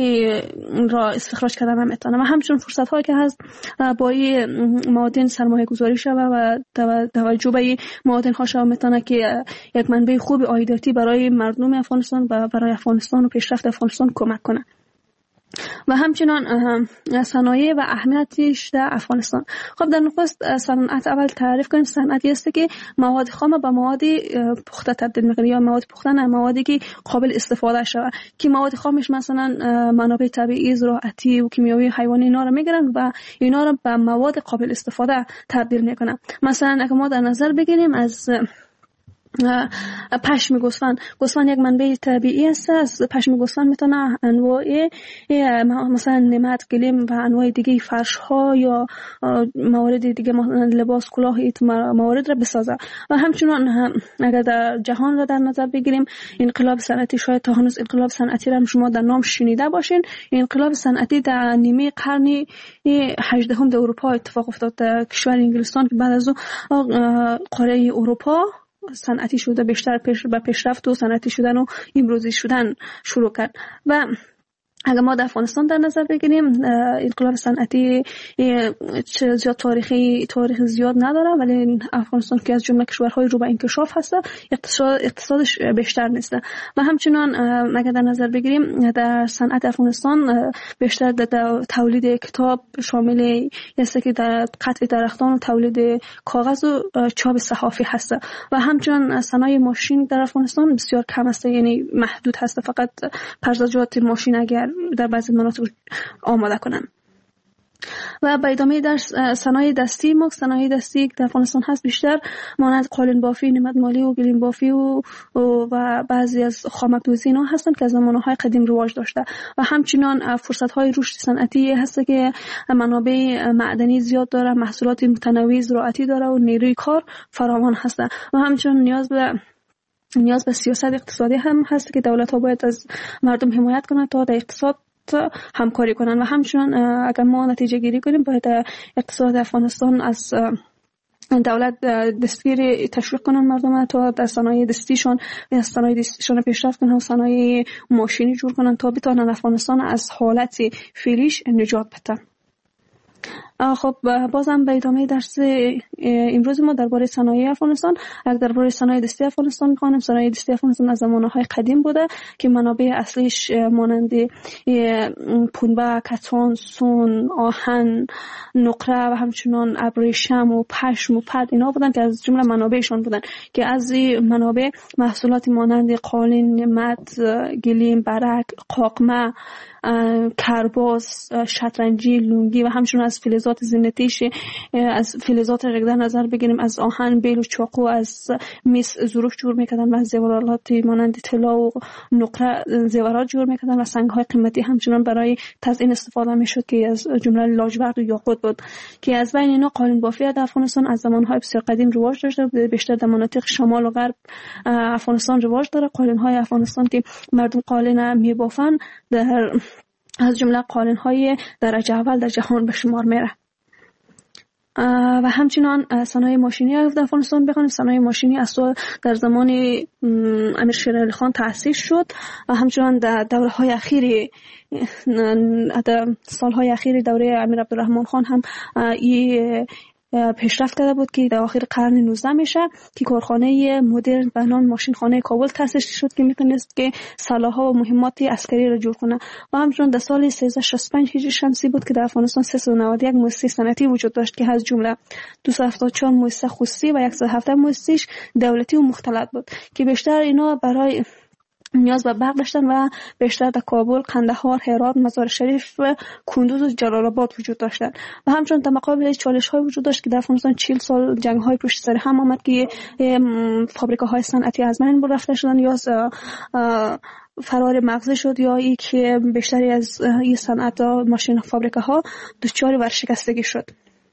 را استخراج کردن نمیتونه و همچنین فرصت هایی که هست با معادن سرمایه گذاری شود و توجه به معادن ها شود میتونه که یک منبع خوب عایداتی برای مردم افغانستان و برای افغانستان و پیشرفت افغانستان کمک کنه. و همچنان صنایع و اهمیتش در افغانستان. خب در نخست صنعت اول تعریف کنیم. صنعتی است که مواد خام به مواد پخته تبدیل می‌کنه یا مواد پخته نه موادی که قابل استفاده شود که مواد خامش مثلا منابع طبیعی، زراعتی و کیمیاوی، حیوانی اینا رو میگیرن و اینا رو به مواد قابل استفاده تبدیل میکنن. مثلا اگه ما در نظر بگیریم از پشم گوسفند گوسفند یک منبع طبیعی است. از پشم گوسفند میتونه انواع مثلا نمد، گلیم و انواع دیگه فرش ها یا موارد دیگه لباس، کلاه موارد را بسازه و همچنان اگر در جهان را در نظر بگیریم انقلاب صنعتی شاید تا هنوز انقلاب صنعتی را شما در نام شنیده باشین. انقلاب صنعتی در نیمه قرن هجدهم در اروپا اتفاق افتاد در کشور انگلستان که بعد از اون قاره اروپا صنعتی شده بیشتر پیش به پیشرفت و صنعتی شدن و امروزی شدن شروع کرد و اگر ما در افغانستان در نظر بگیریم انقلاب صنعتی زیاد تاریخی تاریخ زیاد نداره ولی افغانستان که از جمله کشورهای رو به انکشاف هست اقتصاد اقتصادش بیشتر نیست و همچنان اگر در نظر بگیریم در صنعت افغانستان بیشتر در تولید کتاب شامل است که در قطع درختان و تولید کاغذ و چاپ صحافی هست و همچنان صنایع ماشین در افغانستان بسیار کم است یعنی محدود هست فقط پرزجات ماشین اگر در بعضی مناطق آماده کنن. و به ادامه در صنایع دستی ما صنایع دستی در افغانستان هست بیشتر مانند قالین بافی، نمد مالی و گلیم بافی و و بعضی از خامک دوزی اینا هستن که از زمانهای قدیم رواج داشته و همچنان فرصت های رشد صنعتی هست که منابع معدنی زیاد داره، محصولات متنوع زراعتی داره و نیروی کار فراوان هست و همچنان نیاز به نیاز به سیاست اقتصادی هم هست که دولت ها باید از مردم حمایت کنند تا در اقتصاد همکاری کنند و همچنان اگر ما نتیجه گیری کنیم باید اقتصاد افغانستان از دولت دستگیر تشویق کنن مردم تا در صنایع دستیشون و صنایع دستیشون پیشرفت کنن و صنایع ماشینی جور کنن تا بتونن افغانستان از حالت فعلیش نجات بده. خب بازم به ادامه درس امروز ما درباره صنایع افغانستان، اگر درباره صنایع دستی افغانستان می‌خوانیم، صنایع دستی افغانستان از زمانهای قدیم بوده که منابع اصلیش مانند پنبه، کتان، سون، آهن، نقره و همچنان ابریشم و پشم و پد اینا بودن که از جمله منابعشون بودن که از این منابع محصولات مانند قالین، مد، گلیم، برک، قاقمه، کرباس، شطرنجی، لونگی و همچنین از فلزات زینتیش، از فلزات رگدر نظر بگیریم، از آهن، بیل و چاقو، از مس ظروف جور میکردن و از زیورات مانند طلا و نقره زیورات جور میکردن و سنگ‌های قیمتی همچنان برای تزیین استفاده میشد که از جمله لاجورد و یاقوت بود که از بین اینا قالین بافی در افغانستان از زمانهای بسیار قدیم رواج داشته، بیشتر در مناطق شمال و غرب افغانستان رواج داره. قالین‌های افغانستان که مردم قالین میبافن در از جمله قالین‌های درجه اول در جهان به شمار میره. و همچنان صنایع ماشینی در افغانستان بخوانیم، صنایع ماشینی اصلا در زمان امیر شیر علی خان تأسیس شد و همچنان در دوره‌های اخیری در سالهای اخیر دوره امیر عبدالرحمن خان هم این پیشرفت کرده بود که در آخر قرن نوزدهم میشه که کارخانه مدرن به نام ماشین خانه کابل تأسیس شد که میتونست که سلاح‌ها و مهمات عسکری را جور کنه و همچنین در سال سیزده شصت و پنج هجری شمسی بود که در افغانستان سیصد و نود و یک مؤسسه صنعتی وجود داشت که از جمله دویست و هفتاد و چهار مؤسسه خصوصی و صد و هفده مؤسسه دولتی و مختلط بود که بیشتر اینا برای نیاز به برق داشتن و بیشتر در کابل، قندهار، هرات، مزار شریف و کندوز و جلال آباد وجود داشتن و همچنین در مقابل چالش های وجود داشت که در افغانستان چهل سال جنگ های پشت سر هم آمد که فابریکه های صنعتی از بین رفته شدن یا فرار مغزی شد یا ای که بیشتری از این صنعت ماشین فابریکه ها دچار ورشکستگی شد.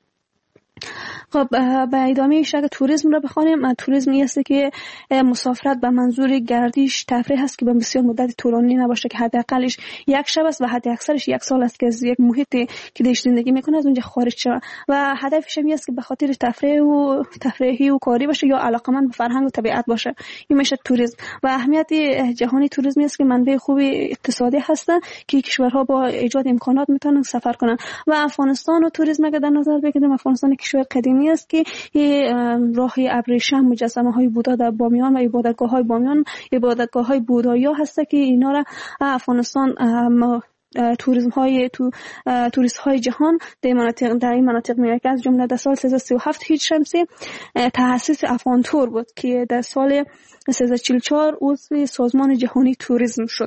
خب به ادامه ایش اگر توریسم را بخوانیم، توریسم است که مسافرت به منظور گردش تفریح است که به بسیار مدت طولانی نباشه که حداقلش یک شب است و حد اکثرش یک سال است که از یک محیطی که درش زندگی میکنه از اونجا خارج شه و هدفش این است که به خاطر تفریح و تفریحی و کاری باشه یا علاقمند به فرهنگ و طبیعت باشه. این میشه توریسم و اهمیت جهانی توریسم است که منبع خوب اقتصادی هستن که کشورها با ایجاد امکانات میتونن سفر کنن و افغانستان و توریسم اگر در نظر بگیریم، افغانستان کشور قدیمی است که راه ابریشم، مجسمه های بودا در بامیان و عبادتگاه های بامیان، عبادتگاه های بودایی هست که اینا را افغانستان توریسم های تو توریست های جهان در مناطق در این مناطق میاد که از جمله در سال سیصد و سی و هفت هجری شمسی تأسیس افغان تور بود که در سال سیصد و چهل و چهار عضو سازمان جهانی توریسم شد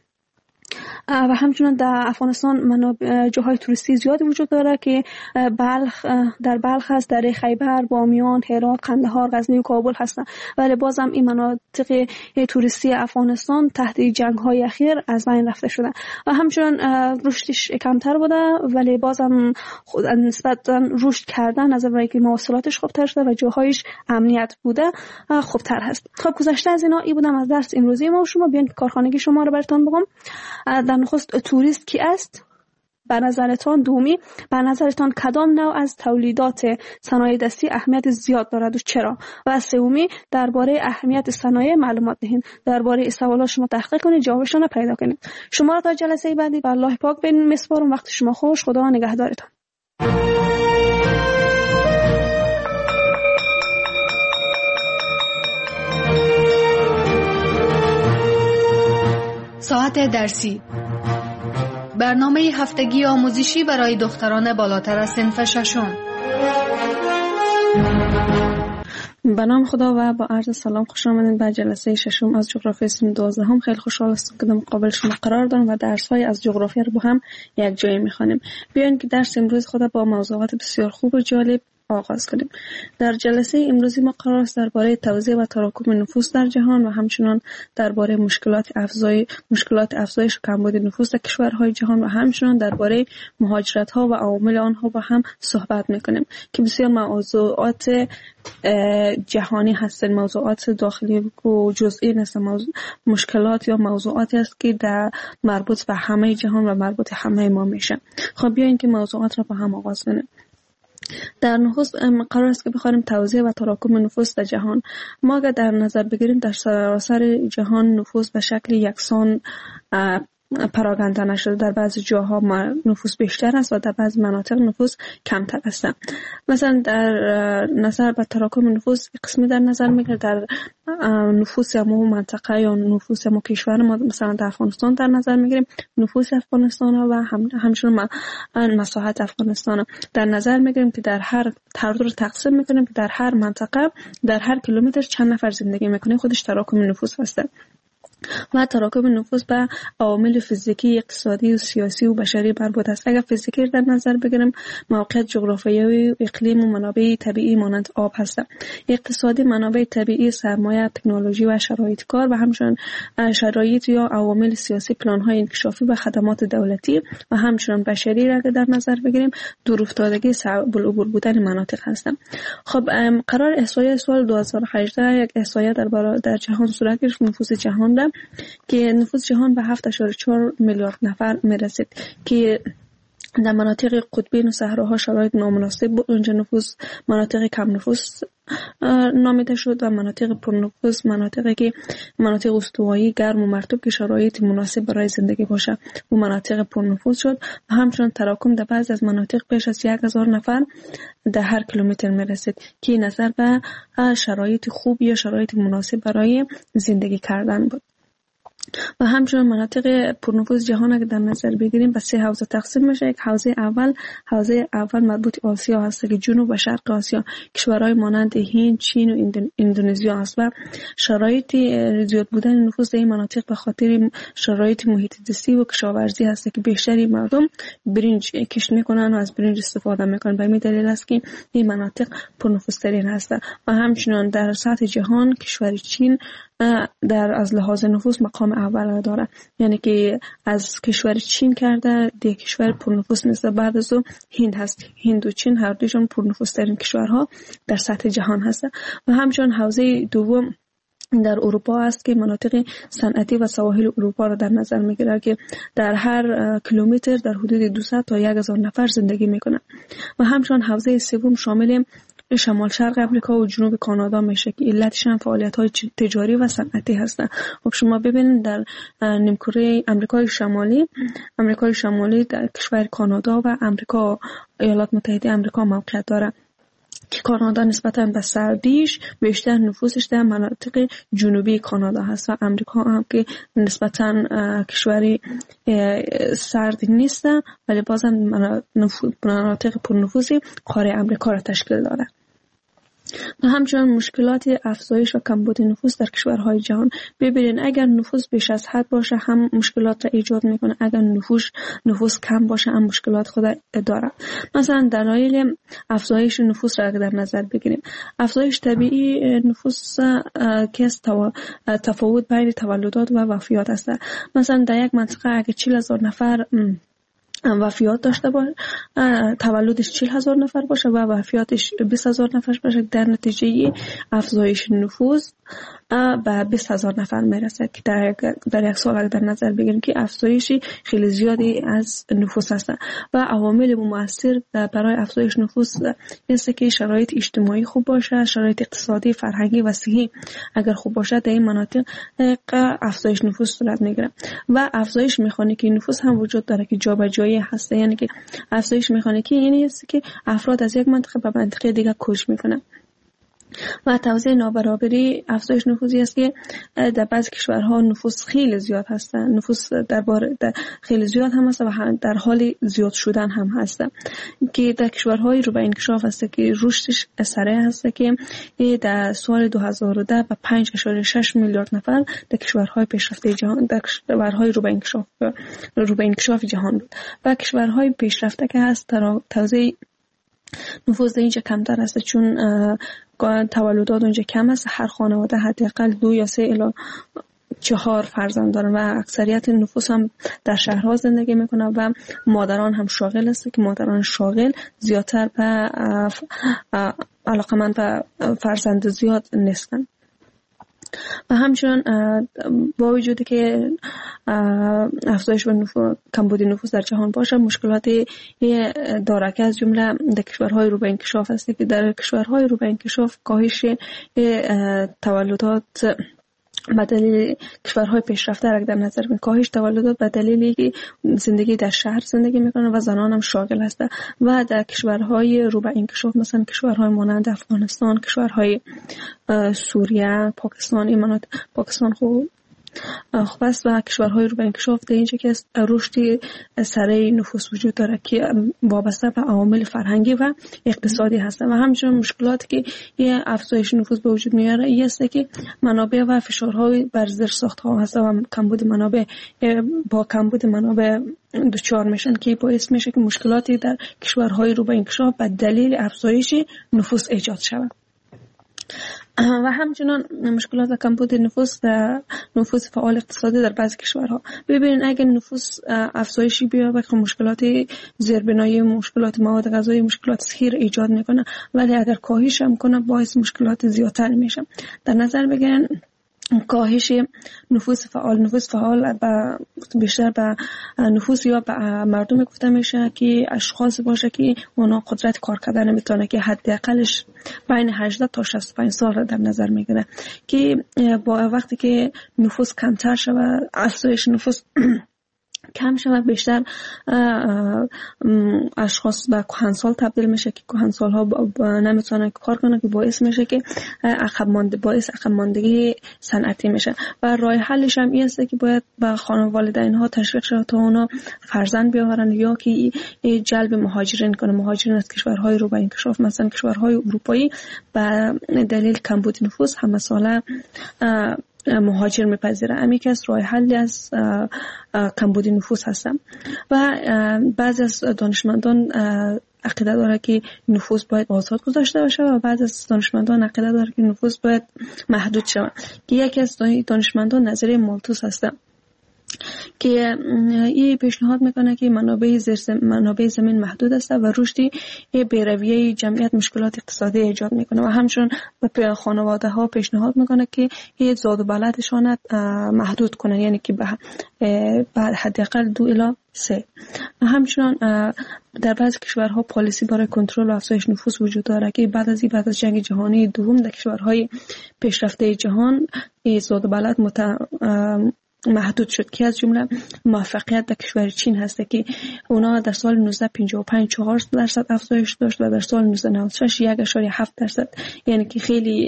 و همچنین در افغانستان جاهای توریستی زیاد وجود داره که بلخ در بلخ هست، در خیبر، بامیان، هرات، قندهار، غزنی و کابل هستند ولی بازم این مناطق توریستی افغانستان تحت جنگ های اخیر از بین رفته شده و همچنین رشدش کمتر بوده ولی بازم خود نسبتا رشد کردن از اونایی که مواصلاتش خوبتر شده و جاهایش امنیت بوده خوبتر هست. خب گذشته از اینا ای بودم از درس امروزی ما و شما. بیان کارخانگی شما رو براتون بگم. در نخست توریست کی است؟ به نظرتان دومی، به نظرتان کدام نوع از تولیدات صنایع دستی اهمیت زیاد دارد و چرا؟ و سومی، درباره اهمیت صنایع معلومات دهید. درباره این سوالات شما تحقیق کنید، جوابشون رو پیدا کنید. شما را تا جلسه بعدی به الله پاک بین میسپارم. وقت شما خوش. خدا نگهدارتان. ساعت درسی، برنامه هفتگی آموزشی برای دختران بالاتر از صنف ششم. به نام خدا و با عرض سلام خوش آمدید به جلسه ششم از جغرافی سن دوازده هم. خیلی خوشحال هستم که در مقابل شما قرار دارم و درس‌های از جغرافیا رو با هم یک جایی می‌خوانیم. بیاین که درس امروز خود با موضوعات بسیار خوب و جالب آغاز کنیم. در جلسه امروزی ما قرار است درباره توزیع و تراکم نفوس در جهان و همچنین درباره مشکلات افزای مشکلات افزایش و کمبود نفوس در کشورهای جهان و همچنین درباره مهاجرت‌ها و عوامل آنها با هم صحبت می‌کنیم که بسیار موضوعات جهانی هستند، موضوعات داخلی و جزئی نیست، موضوع مشکلات یا موضوعاتی است که در مربوط به همه جهان و مربوط همه ما میشه. خب بیاین که موضوعات را با هم آغاز کنیم. در نخست قرار است که بخوانیم توزیع و تراکم نفوس در جهان. ما اگر در نظر بگیریم در سراسر جهان نفوس به شکل یکسان پراگنده نشده. در بعضی جاها نفوس بیشتر است و در بعضی مناطق نفوس کمتر است. مثلا در نظر به تراکم نفوس قسمی در نظر میگیره در نفوس ما منطقه یا نفوس ما کشور ما، مثلا در افغانستان در نظر میگیریم نفوس افغانستان و هم همچنین مساحت افغانستان در نظر میگیریم که در هر هر دو رو تقسیم میکنیم که در هر منطقه در هر کیلومتر چند نفر زندگی میکنه، خودش تراکم نفوس هست. و تراکم نفوس به عوامل فیزیکی، اقتصادی و سیاسی و بشری مربوط است. اگر فیزیکی در نظر بگیریم موقعیت جغرافیایی و اقلیم و منابع طبیعی مانند آب هستند. اقتصادی منابع طبیعی، سرمایه، تکنولوژی و شرایط کار و همچنین شرایط یا عوامل سیاسی، پلان‌های انکشافی و خدمات دولتی و همچنین بشری را در نظر بگیریم دورافتادگی، صعب العبور بودن مناطق هستند. خب قرار احصایه سال دو هزار و هجده یک احصایه در در جهان صورت گرفت، نفوس جهان را که نفوس جهان به هفت اشاره چهار میلیارد نفر میرسید که در مناطق قطبین و صحراها شرایط نامناسب بود. اونجا نفوس مناطق کم نفوس نامیده شد و مناطق پرنفوس مناطقی که مناطق استوایی گرم و مرطوب که شرایط مناسب برای زندگی باشه و مناطق پرنفوس شد و همچنین تراکم در بعض از مناطق بیش از یک هزار نفر در هر کیلومتر میرسید که نظر به شرایط خوب یا شرایط مناسب برای زندگی کردن بود. و همچنین مناطق پرنفوذ جهان اگر در نظر بگیریم به سه حوزه تقسیم میشه. یک حوزه اول حوزه اول مربوط آسیا هست که جنوب و شرق آسیا کشورهای مانند هند، چین و اندونزیا است و شرایط زیاد بودن نفوس در این مناطق به خاطر شرایط محیط زیستی و کشاورزی هست که بیشتری مردم برنج کشت میکنن و از برنج استفاده میکنن. به این دلیل است که این مناطق پرنفوذ ترین هست. و همچنین در سطح جهان کشور چین در از لحاظ نفوس مقام اول داره، یعنی که از کشور چین کرده دیگه کشور پرنفوس نیست. بعد از او هند هست. هند و چین هر دوشون پرنفوس ترین کشورها در سطح جهان هست. و همچنین حوزه دوم در اروپا است که مناطق صنعتی و سواحل اروپا را در نظر میگیره که در هر کیلومتر در حدود دویست تا هزار نفر زندگی میکنن. و همچنین حوزه سوم شامل شمال شرق امریکا و جنوب کانادا میشه که علتش هم فعالیت‌های تجاری و صنعتی هستند. خب شما ببینید در نیمکره آمریکای شمالی آمریکای شمالی در کشور کانادا و آمریکا ایالات متحده آمریکا موقعیت داره که کانادا نسبتاً به سردیش بیشتر نفوسش در مناطق جنوبی کانادا هست و امریکا هم که نسبتاً کشوری سرد نیست ولی بازم مناطق پرنفوذی قاره امریکا را تشکیل داره. و همچنین مشکلات افزایش و کمبود نفوس در کشورهای جهان. ببینید اگر نفوس بیش از حد باشه هم مشکلات را ایجاد میکنه، اگر نفوس نفوس کم باشه هم مشکلات خود داره. مثلا دلایل افزایش نفوس را در نظر بگیریم. افزایش طبیعی نفوس که تفاوت بین تولدات و وفیات است. مثلا در یک منطقه اگر چهل هزار نفر وفیات داشته باشه، تولدش چهل هزار نفر باشه و وفیاتش بیست هزار نفر باشه، در نتیجه افزایش نفوس به بیست هزار نفر میرسه که در, در یک سال در نظر بگیریم که افزایشی خیلی زیادی از نفوس هست. و عوامل مؤثر برای افزایش نفوس است که شرایط اجتماعی خوب باشه، شرایط اقتصادی، فرهنگی و صحی اگر خوب باشه در این مناطق افزایش نفوس صورت میگیره. و افزایش مکانیکی نفوس هم وجود داره که جابجایی هست، یعنی که افزایش مکانیکی یعنی است که افراد از یک منطقه به منطقه دیگه کوچ میکنن. و توزیع نابرابری افزایش نفوذی است که در بعضی کشورها نفوس خیلی زیاد هستن، نفوس در بار در خیلی زیاد هم هست و در حال زیاد شدن هم هست که در کشورهای رو به انکشاف هست که رشدش سریع هست که در سال دو هزار و ده به پنج اشاره شش میلیارد نفر در کشورهای پیشرفته جهان در کشورهای رو به انکشاف رو به انکشاف جهان بود و کشورهای پیشرفته که هست توزیع نفوذ اینجا کمتر است چون تولدات اونجا کم است. هر خانواده حداقل دو یا سه الی چهار فرزند دارن و اکثریت نفوس هم در شهرها زندگی میکنن و مادران هم شاغل است که مادران شاغل زیادتر و علاقمند و فرزند زیاد نیستن. و همچنان با وجودی که افزایش و نفوذ کمبود نفوذ در جهان باشه، مشکلات داره که از جمله در کشورهای رو به انکشاف است که در کشورهای رو به انکشاف کاهش تولدات به دلیل کشورهای پیشرفته را در نظر بگیریم، کاهش تولدات به دلیلی که زندگی در شهر زندگی میکنن و زنان هم شاغل هستند و در کشورهای رو به انکشاف مثلا کشورهای مانند افغانستان، کشورهای سوریه، پاکستان، ایمانات پاکستان خوب خوب است و کشورهای رو به انکشاف در اینجا که رشد سریع نفوس وجود داره که وابسته به عوامل فرهنگی و اقتصادی هستند و همچنین مشکلاتی که یه افزایش نفوس به وجود میاره این است که منابع و فشارهای بر زیرساخت‌ها هست و کمبود منابع با کمبود منابع دچار میشن که باعث میشه که مشکلاتی در کشورهای رو به انکشاف به دلیل افزایش نفوس ایجاد شود. و همچنان مشکلات و کمبود نفوس و نفوس فعال اقتصادی در بعضی کشورها. ببینید اگر نفوس افزایشی بیابه که مشکلات زیربنایی، مشکلات مواد غذایی، مشکلات صحی ایجاد میکنه، ولی اگر کاهش هم کنه باعث مشکلات زیادتر میشه. در نظر بگیرن کاهش نفوس فعال نفوس فعال با بیشتر به نفوس یا به مردم گفته میشه که اشخاص باشه که اونا قدرت کار کردن نمیتونه که حداقلش بین هجده تا شصت و پنج سال را در نظر میگیره که با وقتی که نفوس کمتر شود، افزایش نفوس کم شود، بیشتر اشخاص به کهنسال تبدیل میشه که کهنسال ها نمیتونن کار کنن که باعث میشه که عقب مانده باعث عقب ماندگی صنعتی میشه و راه حلش هم این است که باید به خانواده‌ها ها تشویق شود تا اونا فرزند بیاورن یا که جلب مهاجرین کنه، مهاجرین از کشورهای رو به انکشاف مثلا کشورهای اروپایی به دلیل کمبود نفوس هم مثلا مهاجر میپذیره. امی که از راه حل از کمبود نفوس هستم و بعضی از دانشمندان عقیده داره که نفوس باید آزاد گذاشته باشه و بعضی از دانشمندان عقیده داره که نفوس باید محدود شود که یکی از دانشمندان نظریه مالتوس هست که این پیشنهاد میکنه که منابع زیر منابع زمین محدود است و رشد بی‌رویه جمعیت مشکلات اقتصادی ایجاد میکنه و همچنین به خانواده ها پیشنهاد میکنه که این زاد و ولدشان محدود کنن، یعنی که به حداقل دو الی سه. همچنین در بعضی کشورها پالیسی برای کنترل و افزایش نفوس وجود داره که بعد از بعد از جنگ جهانی دوم در کشورهای پیشرفته جهان زاد و ولد مت محدود شد که از جمله موفقیت در کشور چین هست که اونا در سال نوزده پنجاه و پنج چهار درصد افزایش داشت و در سال نوزده نود و شش یک اشاره هفت درصد، یعنی که خیلی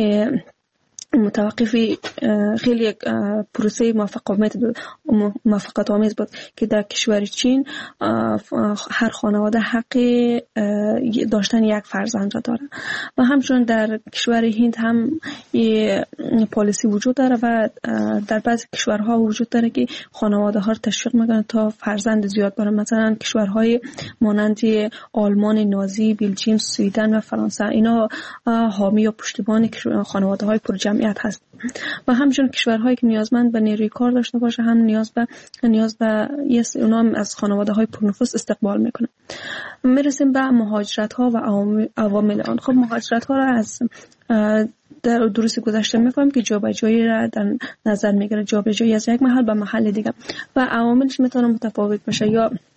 متوقفی خیلی پروسه موفقیت بود موفقیت آمیز بود که در کشور چین هر خانواده حق داشتن یک فرزند را داره و همچنین در کشور هند هم این پالیسی وجود داره و در بعضی کشورها وجود داره که خانواده ها را تشویق میکنن تا فرزند زیاد دارن. مثلا کشورهای مانند آلمان نازی، بلژیم، سوئدن و فرانسه اینا حامی و پشتیبان خانواده های پرجمعیت هست و همچنین کشورهایی که نیازمند به نیروی کار داشته باشه هم نیاز به نیاز به یس اونا هم از خانواده های پرنفوذ استقبال میکنه. میرسیم به مهاجرت ها و عوامل آن. خب مهاجرت ها را از در دروس گذشته میفهمیم که جابجایی را در نظر میگیره، جابجایی از یک محل به محل دیگه و عواملش میتونه متفاوت باشه یا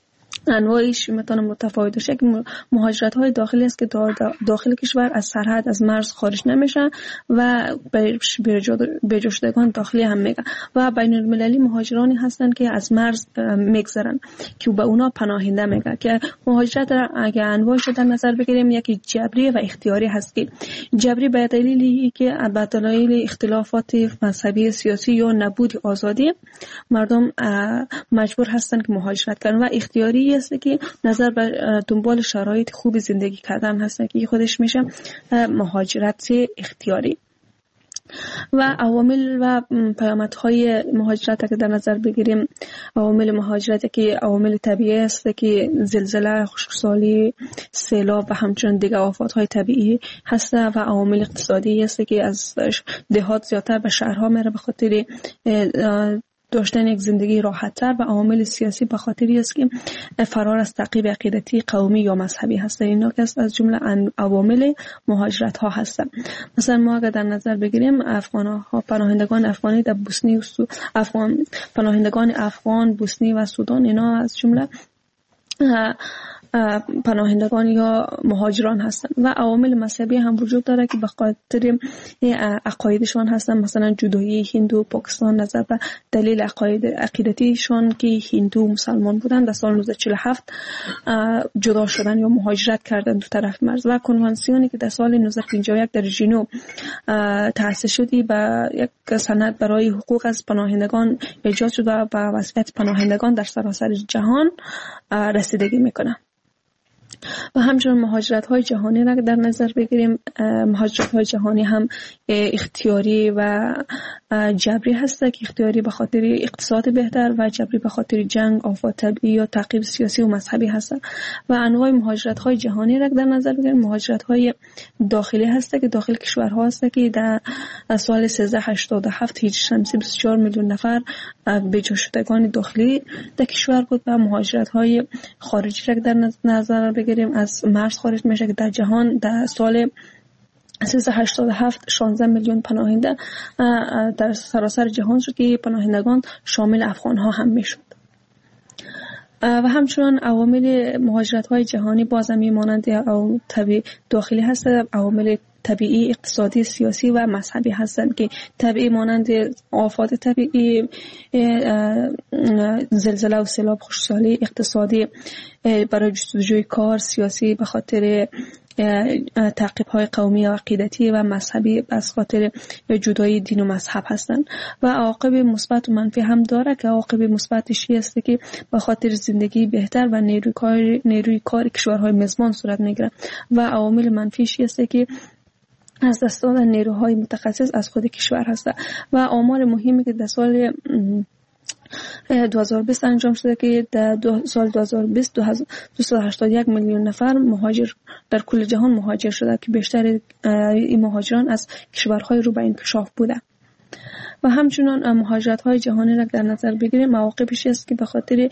انواعش میتونه متفاوت باشه. که مهاجرت های داخلی است که داخل کشور از سرحد از مرز خارج نمیشن و به جا شدگان داخلی هم میگن و بین المللی مهاجرانی هستن که از مرز میگذرن که به اونا پناهنده میگن. که مهاجرت اگه انواعش در نظر بگیریم یکی جبری و اختیاری هست. که جبری به دلیلی که به دلایل اختلافات مذهبی سیاسی یا نبود آزادی مردم مجبور هستن که مهاجرت کنن و اختیاری است که نظر به دنبال شرایط خوب زندگی کردن هستن که خودش میشه مهاجرت اختیاری. و عوامل و پیامدهای مهاجرت که در نظر بگیریم، عوامل مهاجرت که عوامل طبیعی است که زلزله، خشکسالی، سیلاب و همچنین دیگر آفاتهای طبیعی هست و عوامل اقتصادی است که از دهات زیادتر به شهرها میره به خاطر داشتن یک زندگی راحت‌تر و عوامل سیاسی به خاطری است که فرار از تعقیب عقیدتی، قومی یا مذهبی هست. اینا که از جمله عوامل مهاجرت ها هستند. مثلا ما اگر در نظر بگیریم افغان ها پناهندگان افغانی در بوسنی و سو... افغان پناهندگان افغان، بوسنی و سودان اینا از جمله پناهندگان یا مهاجران هستند. و عوامل مذهبی هم وجود داره که به خاطر عقایدشان هستند. مثلا جدایی هندو پاکستان نظر به دلیل عقاید عقیدتیشان که هندو مسلمان بودند در سال نوزده چهل و هفت جدا شدن یا مهاجرت کردن دو طرف مرز. و کنوانسیونی که در سال نوزده پنجاه و یک در ژنو تأسیس شدی به یک سند برای حقوق از پناهندگان ایجاد شد و به وضعیت پناهندگان در سراسر جهان رسیدگی میکنه. و همچنین مهاجرت های جهانی را در نظر بگیریم، مهاجرت های جهانی هم اختیاری و جبری هست که اختیاری به خاطر اقتصاد بهتر و جبری به خاطر جنگ، آفات طبیعی یا تعقیب سیاسی و مذهبی هست. و انواع مهاجرت های جهانی را در نظر بگیریم، مهاجرت های داخلی هست که داخل کشورها هست که در سال سیزده هشتاد و هفت هجری شمسی بیست و چهار میلیون نفر به جا شدگان داخلی در کشور بود. و مهاجرت های خارجی را در نظر بگیریم، از مرز خارج میشه که در جهان در سال سیزده هشتاد و هفت شانزده میلیون پناهنده در سراسر جهان شد که پناهندگان شامل افغان ها هم میشد. و همچنان عوامل مهاجرت های جهانی بازم میمانند او طبیعی داخلی هست، عوامل طبیعی، اقتصادی، سیاسی و مذهبی هستند که طبیعی مانند آفات طبیعی، زلزله و سیلاب، خشکسالی، اقتصادی برای جستجوی کار، سیاسی به خاطر تعقیب های قومی و عقیدتی و مذهبی از خاطر جدایی دین و مذهب هستند. و عواقب مثبت و منفی هم داره که عواقب مثبتش است که به خاطر زندگی بهتر و نیروی کار نیروی کار کشورهای میزبان صورت میگیره. و عوامل منفیش است که از دست دادن نیروهای متخصص از خود کشور هست. و آمار مهمی که در سال دو هزار و بیست انجام شده که در سال دو هزار و بیست دویست و هشتاد و یک میلیون نفر مهاجر در کل جهان مهاجر شده که بیشتر این مهاجران از کشورهای رو به انکشاف بوده. و همچنان مهاجرت های جهانی را در نظر بگیریم، مواقعش است که به خاطر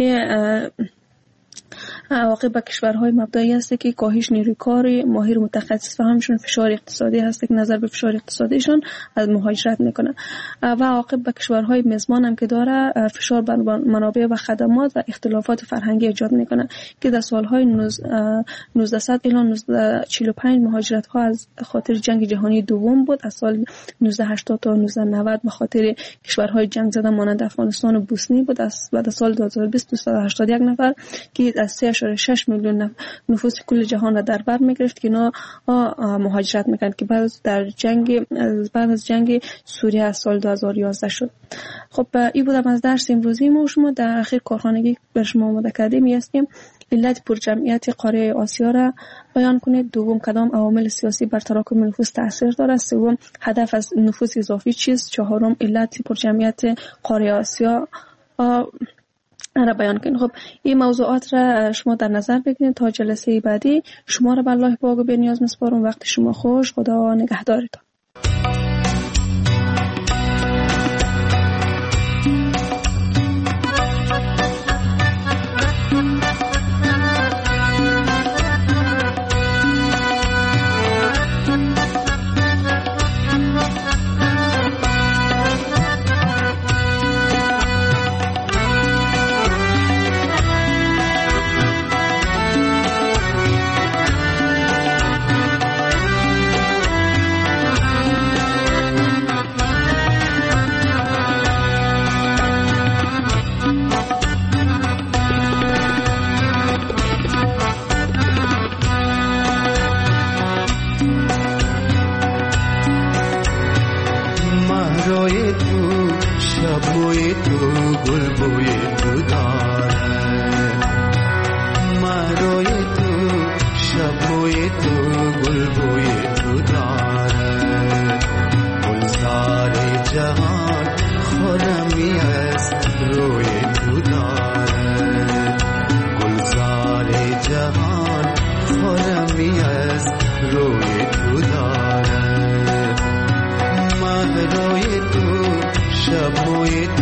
عواقب به کشورهای مبدایی است که کاهش نیروی کار ماهر متخصص و همچنین فشار اقتصادی هست که نظر به فشار اقتصادیشون از مهاجرت میکنه. و عواقب به کشورهای میزبان هم که داره فشار بر منابع و خدمات و اختلافات فرهنگی ایجاد میکنه که در سالهای نوزده الی نوزده چهل و پنج مهاجرت ها از خاطر جنگ جهانی دوم بود. از سال نوزده هشتاد تا نوزده نود به خاطر کشورهای جنگ زده مانند افغانستان و بوسنی بود. از بعد سال دو هزار و بیست دویست و هشتاد و یک نفر که از سه اشاره شش میلیون نفوس کل جهان را در بر میگرفت که اینا مهاجرت میکنند که بعد در جنگ بعد از جنگ سوریه از سال دو هزار و یازده شد. خب این بودم از درس امروزی ما. شما در اخیر کارخانگی بر شما آماده کردیم است که علت پرجمعیت قاره آسیا را بیان کنید. دوم کدام عوامل سیاسی بر تراکم نفوس تاثیر دارد. سوم هدف از نفوس اضافی چیست. چهارم علت پرجمعیت قاره آسیا را بیان کنید. خب این موضوعات را شما در نظر بگیرید. تا جلسه بعدی شما را به الله پاک و بی‌نیاز میسپارم. وقت شما خوش. خدا نگهدارتان. لبوی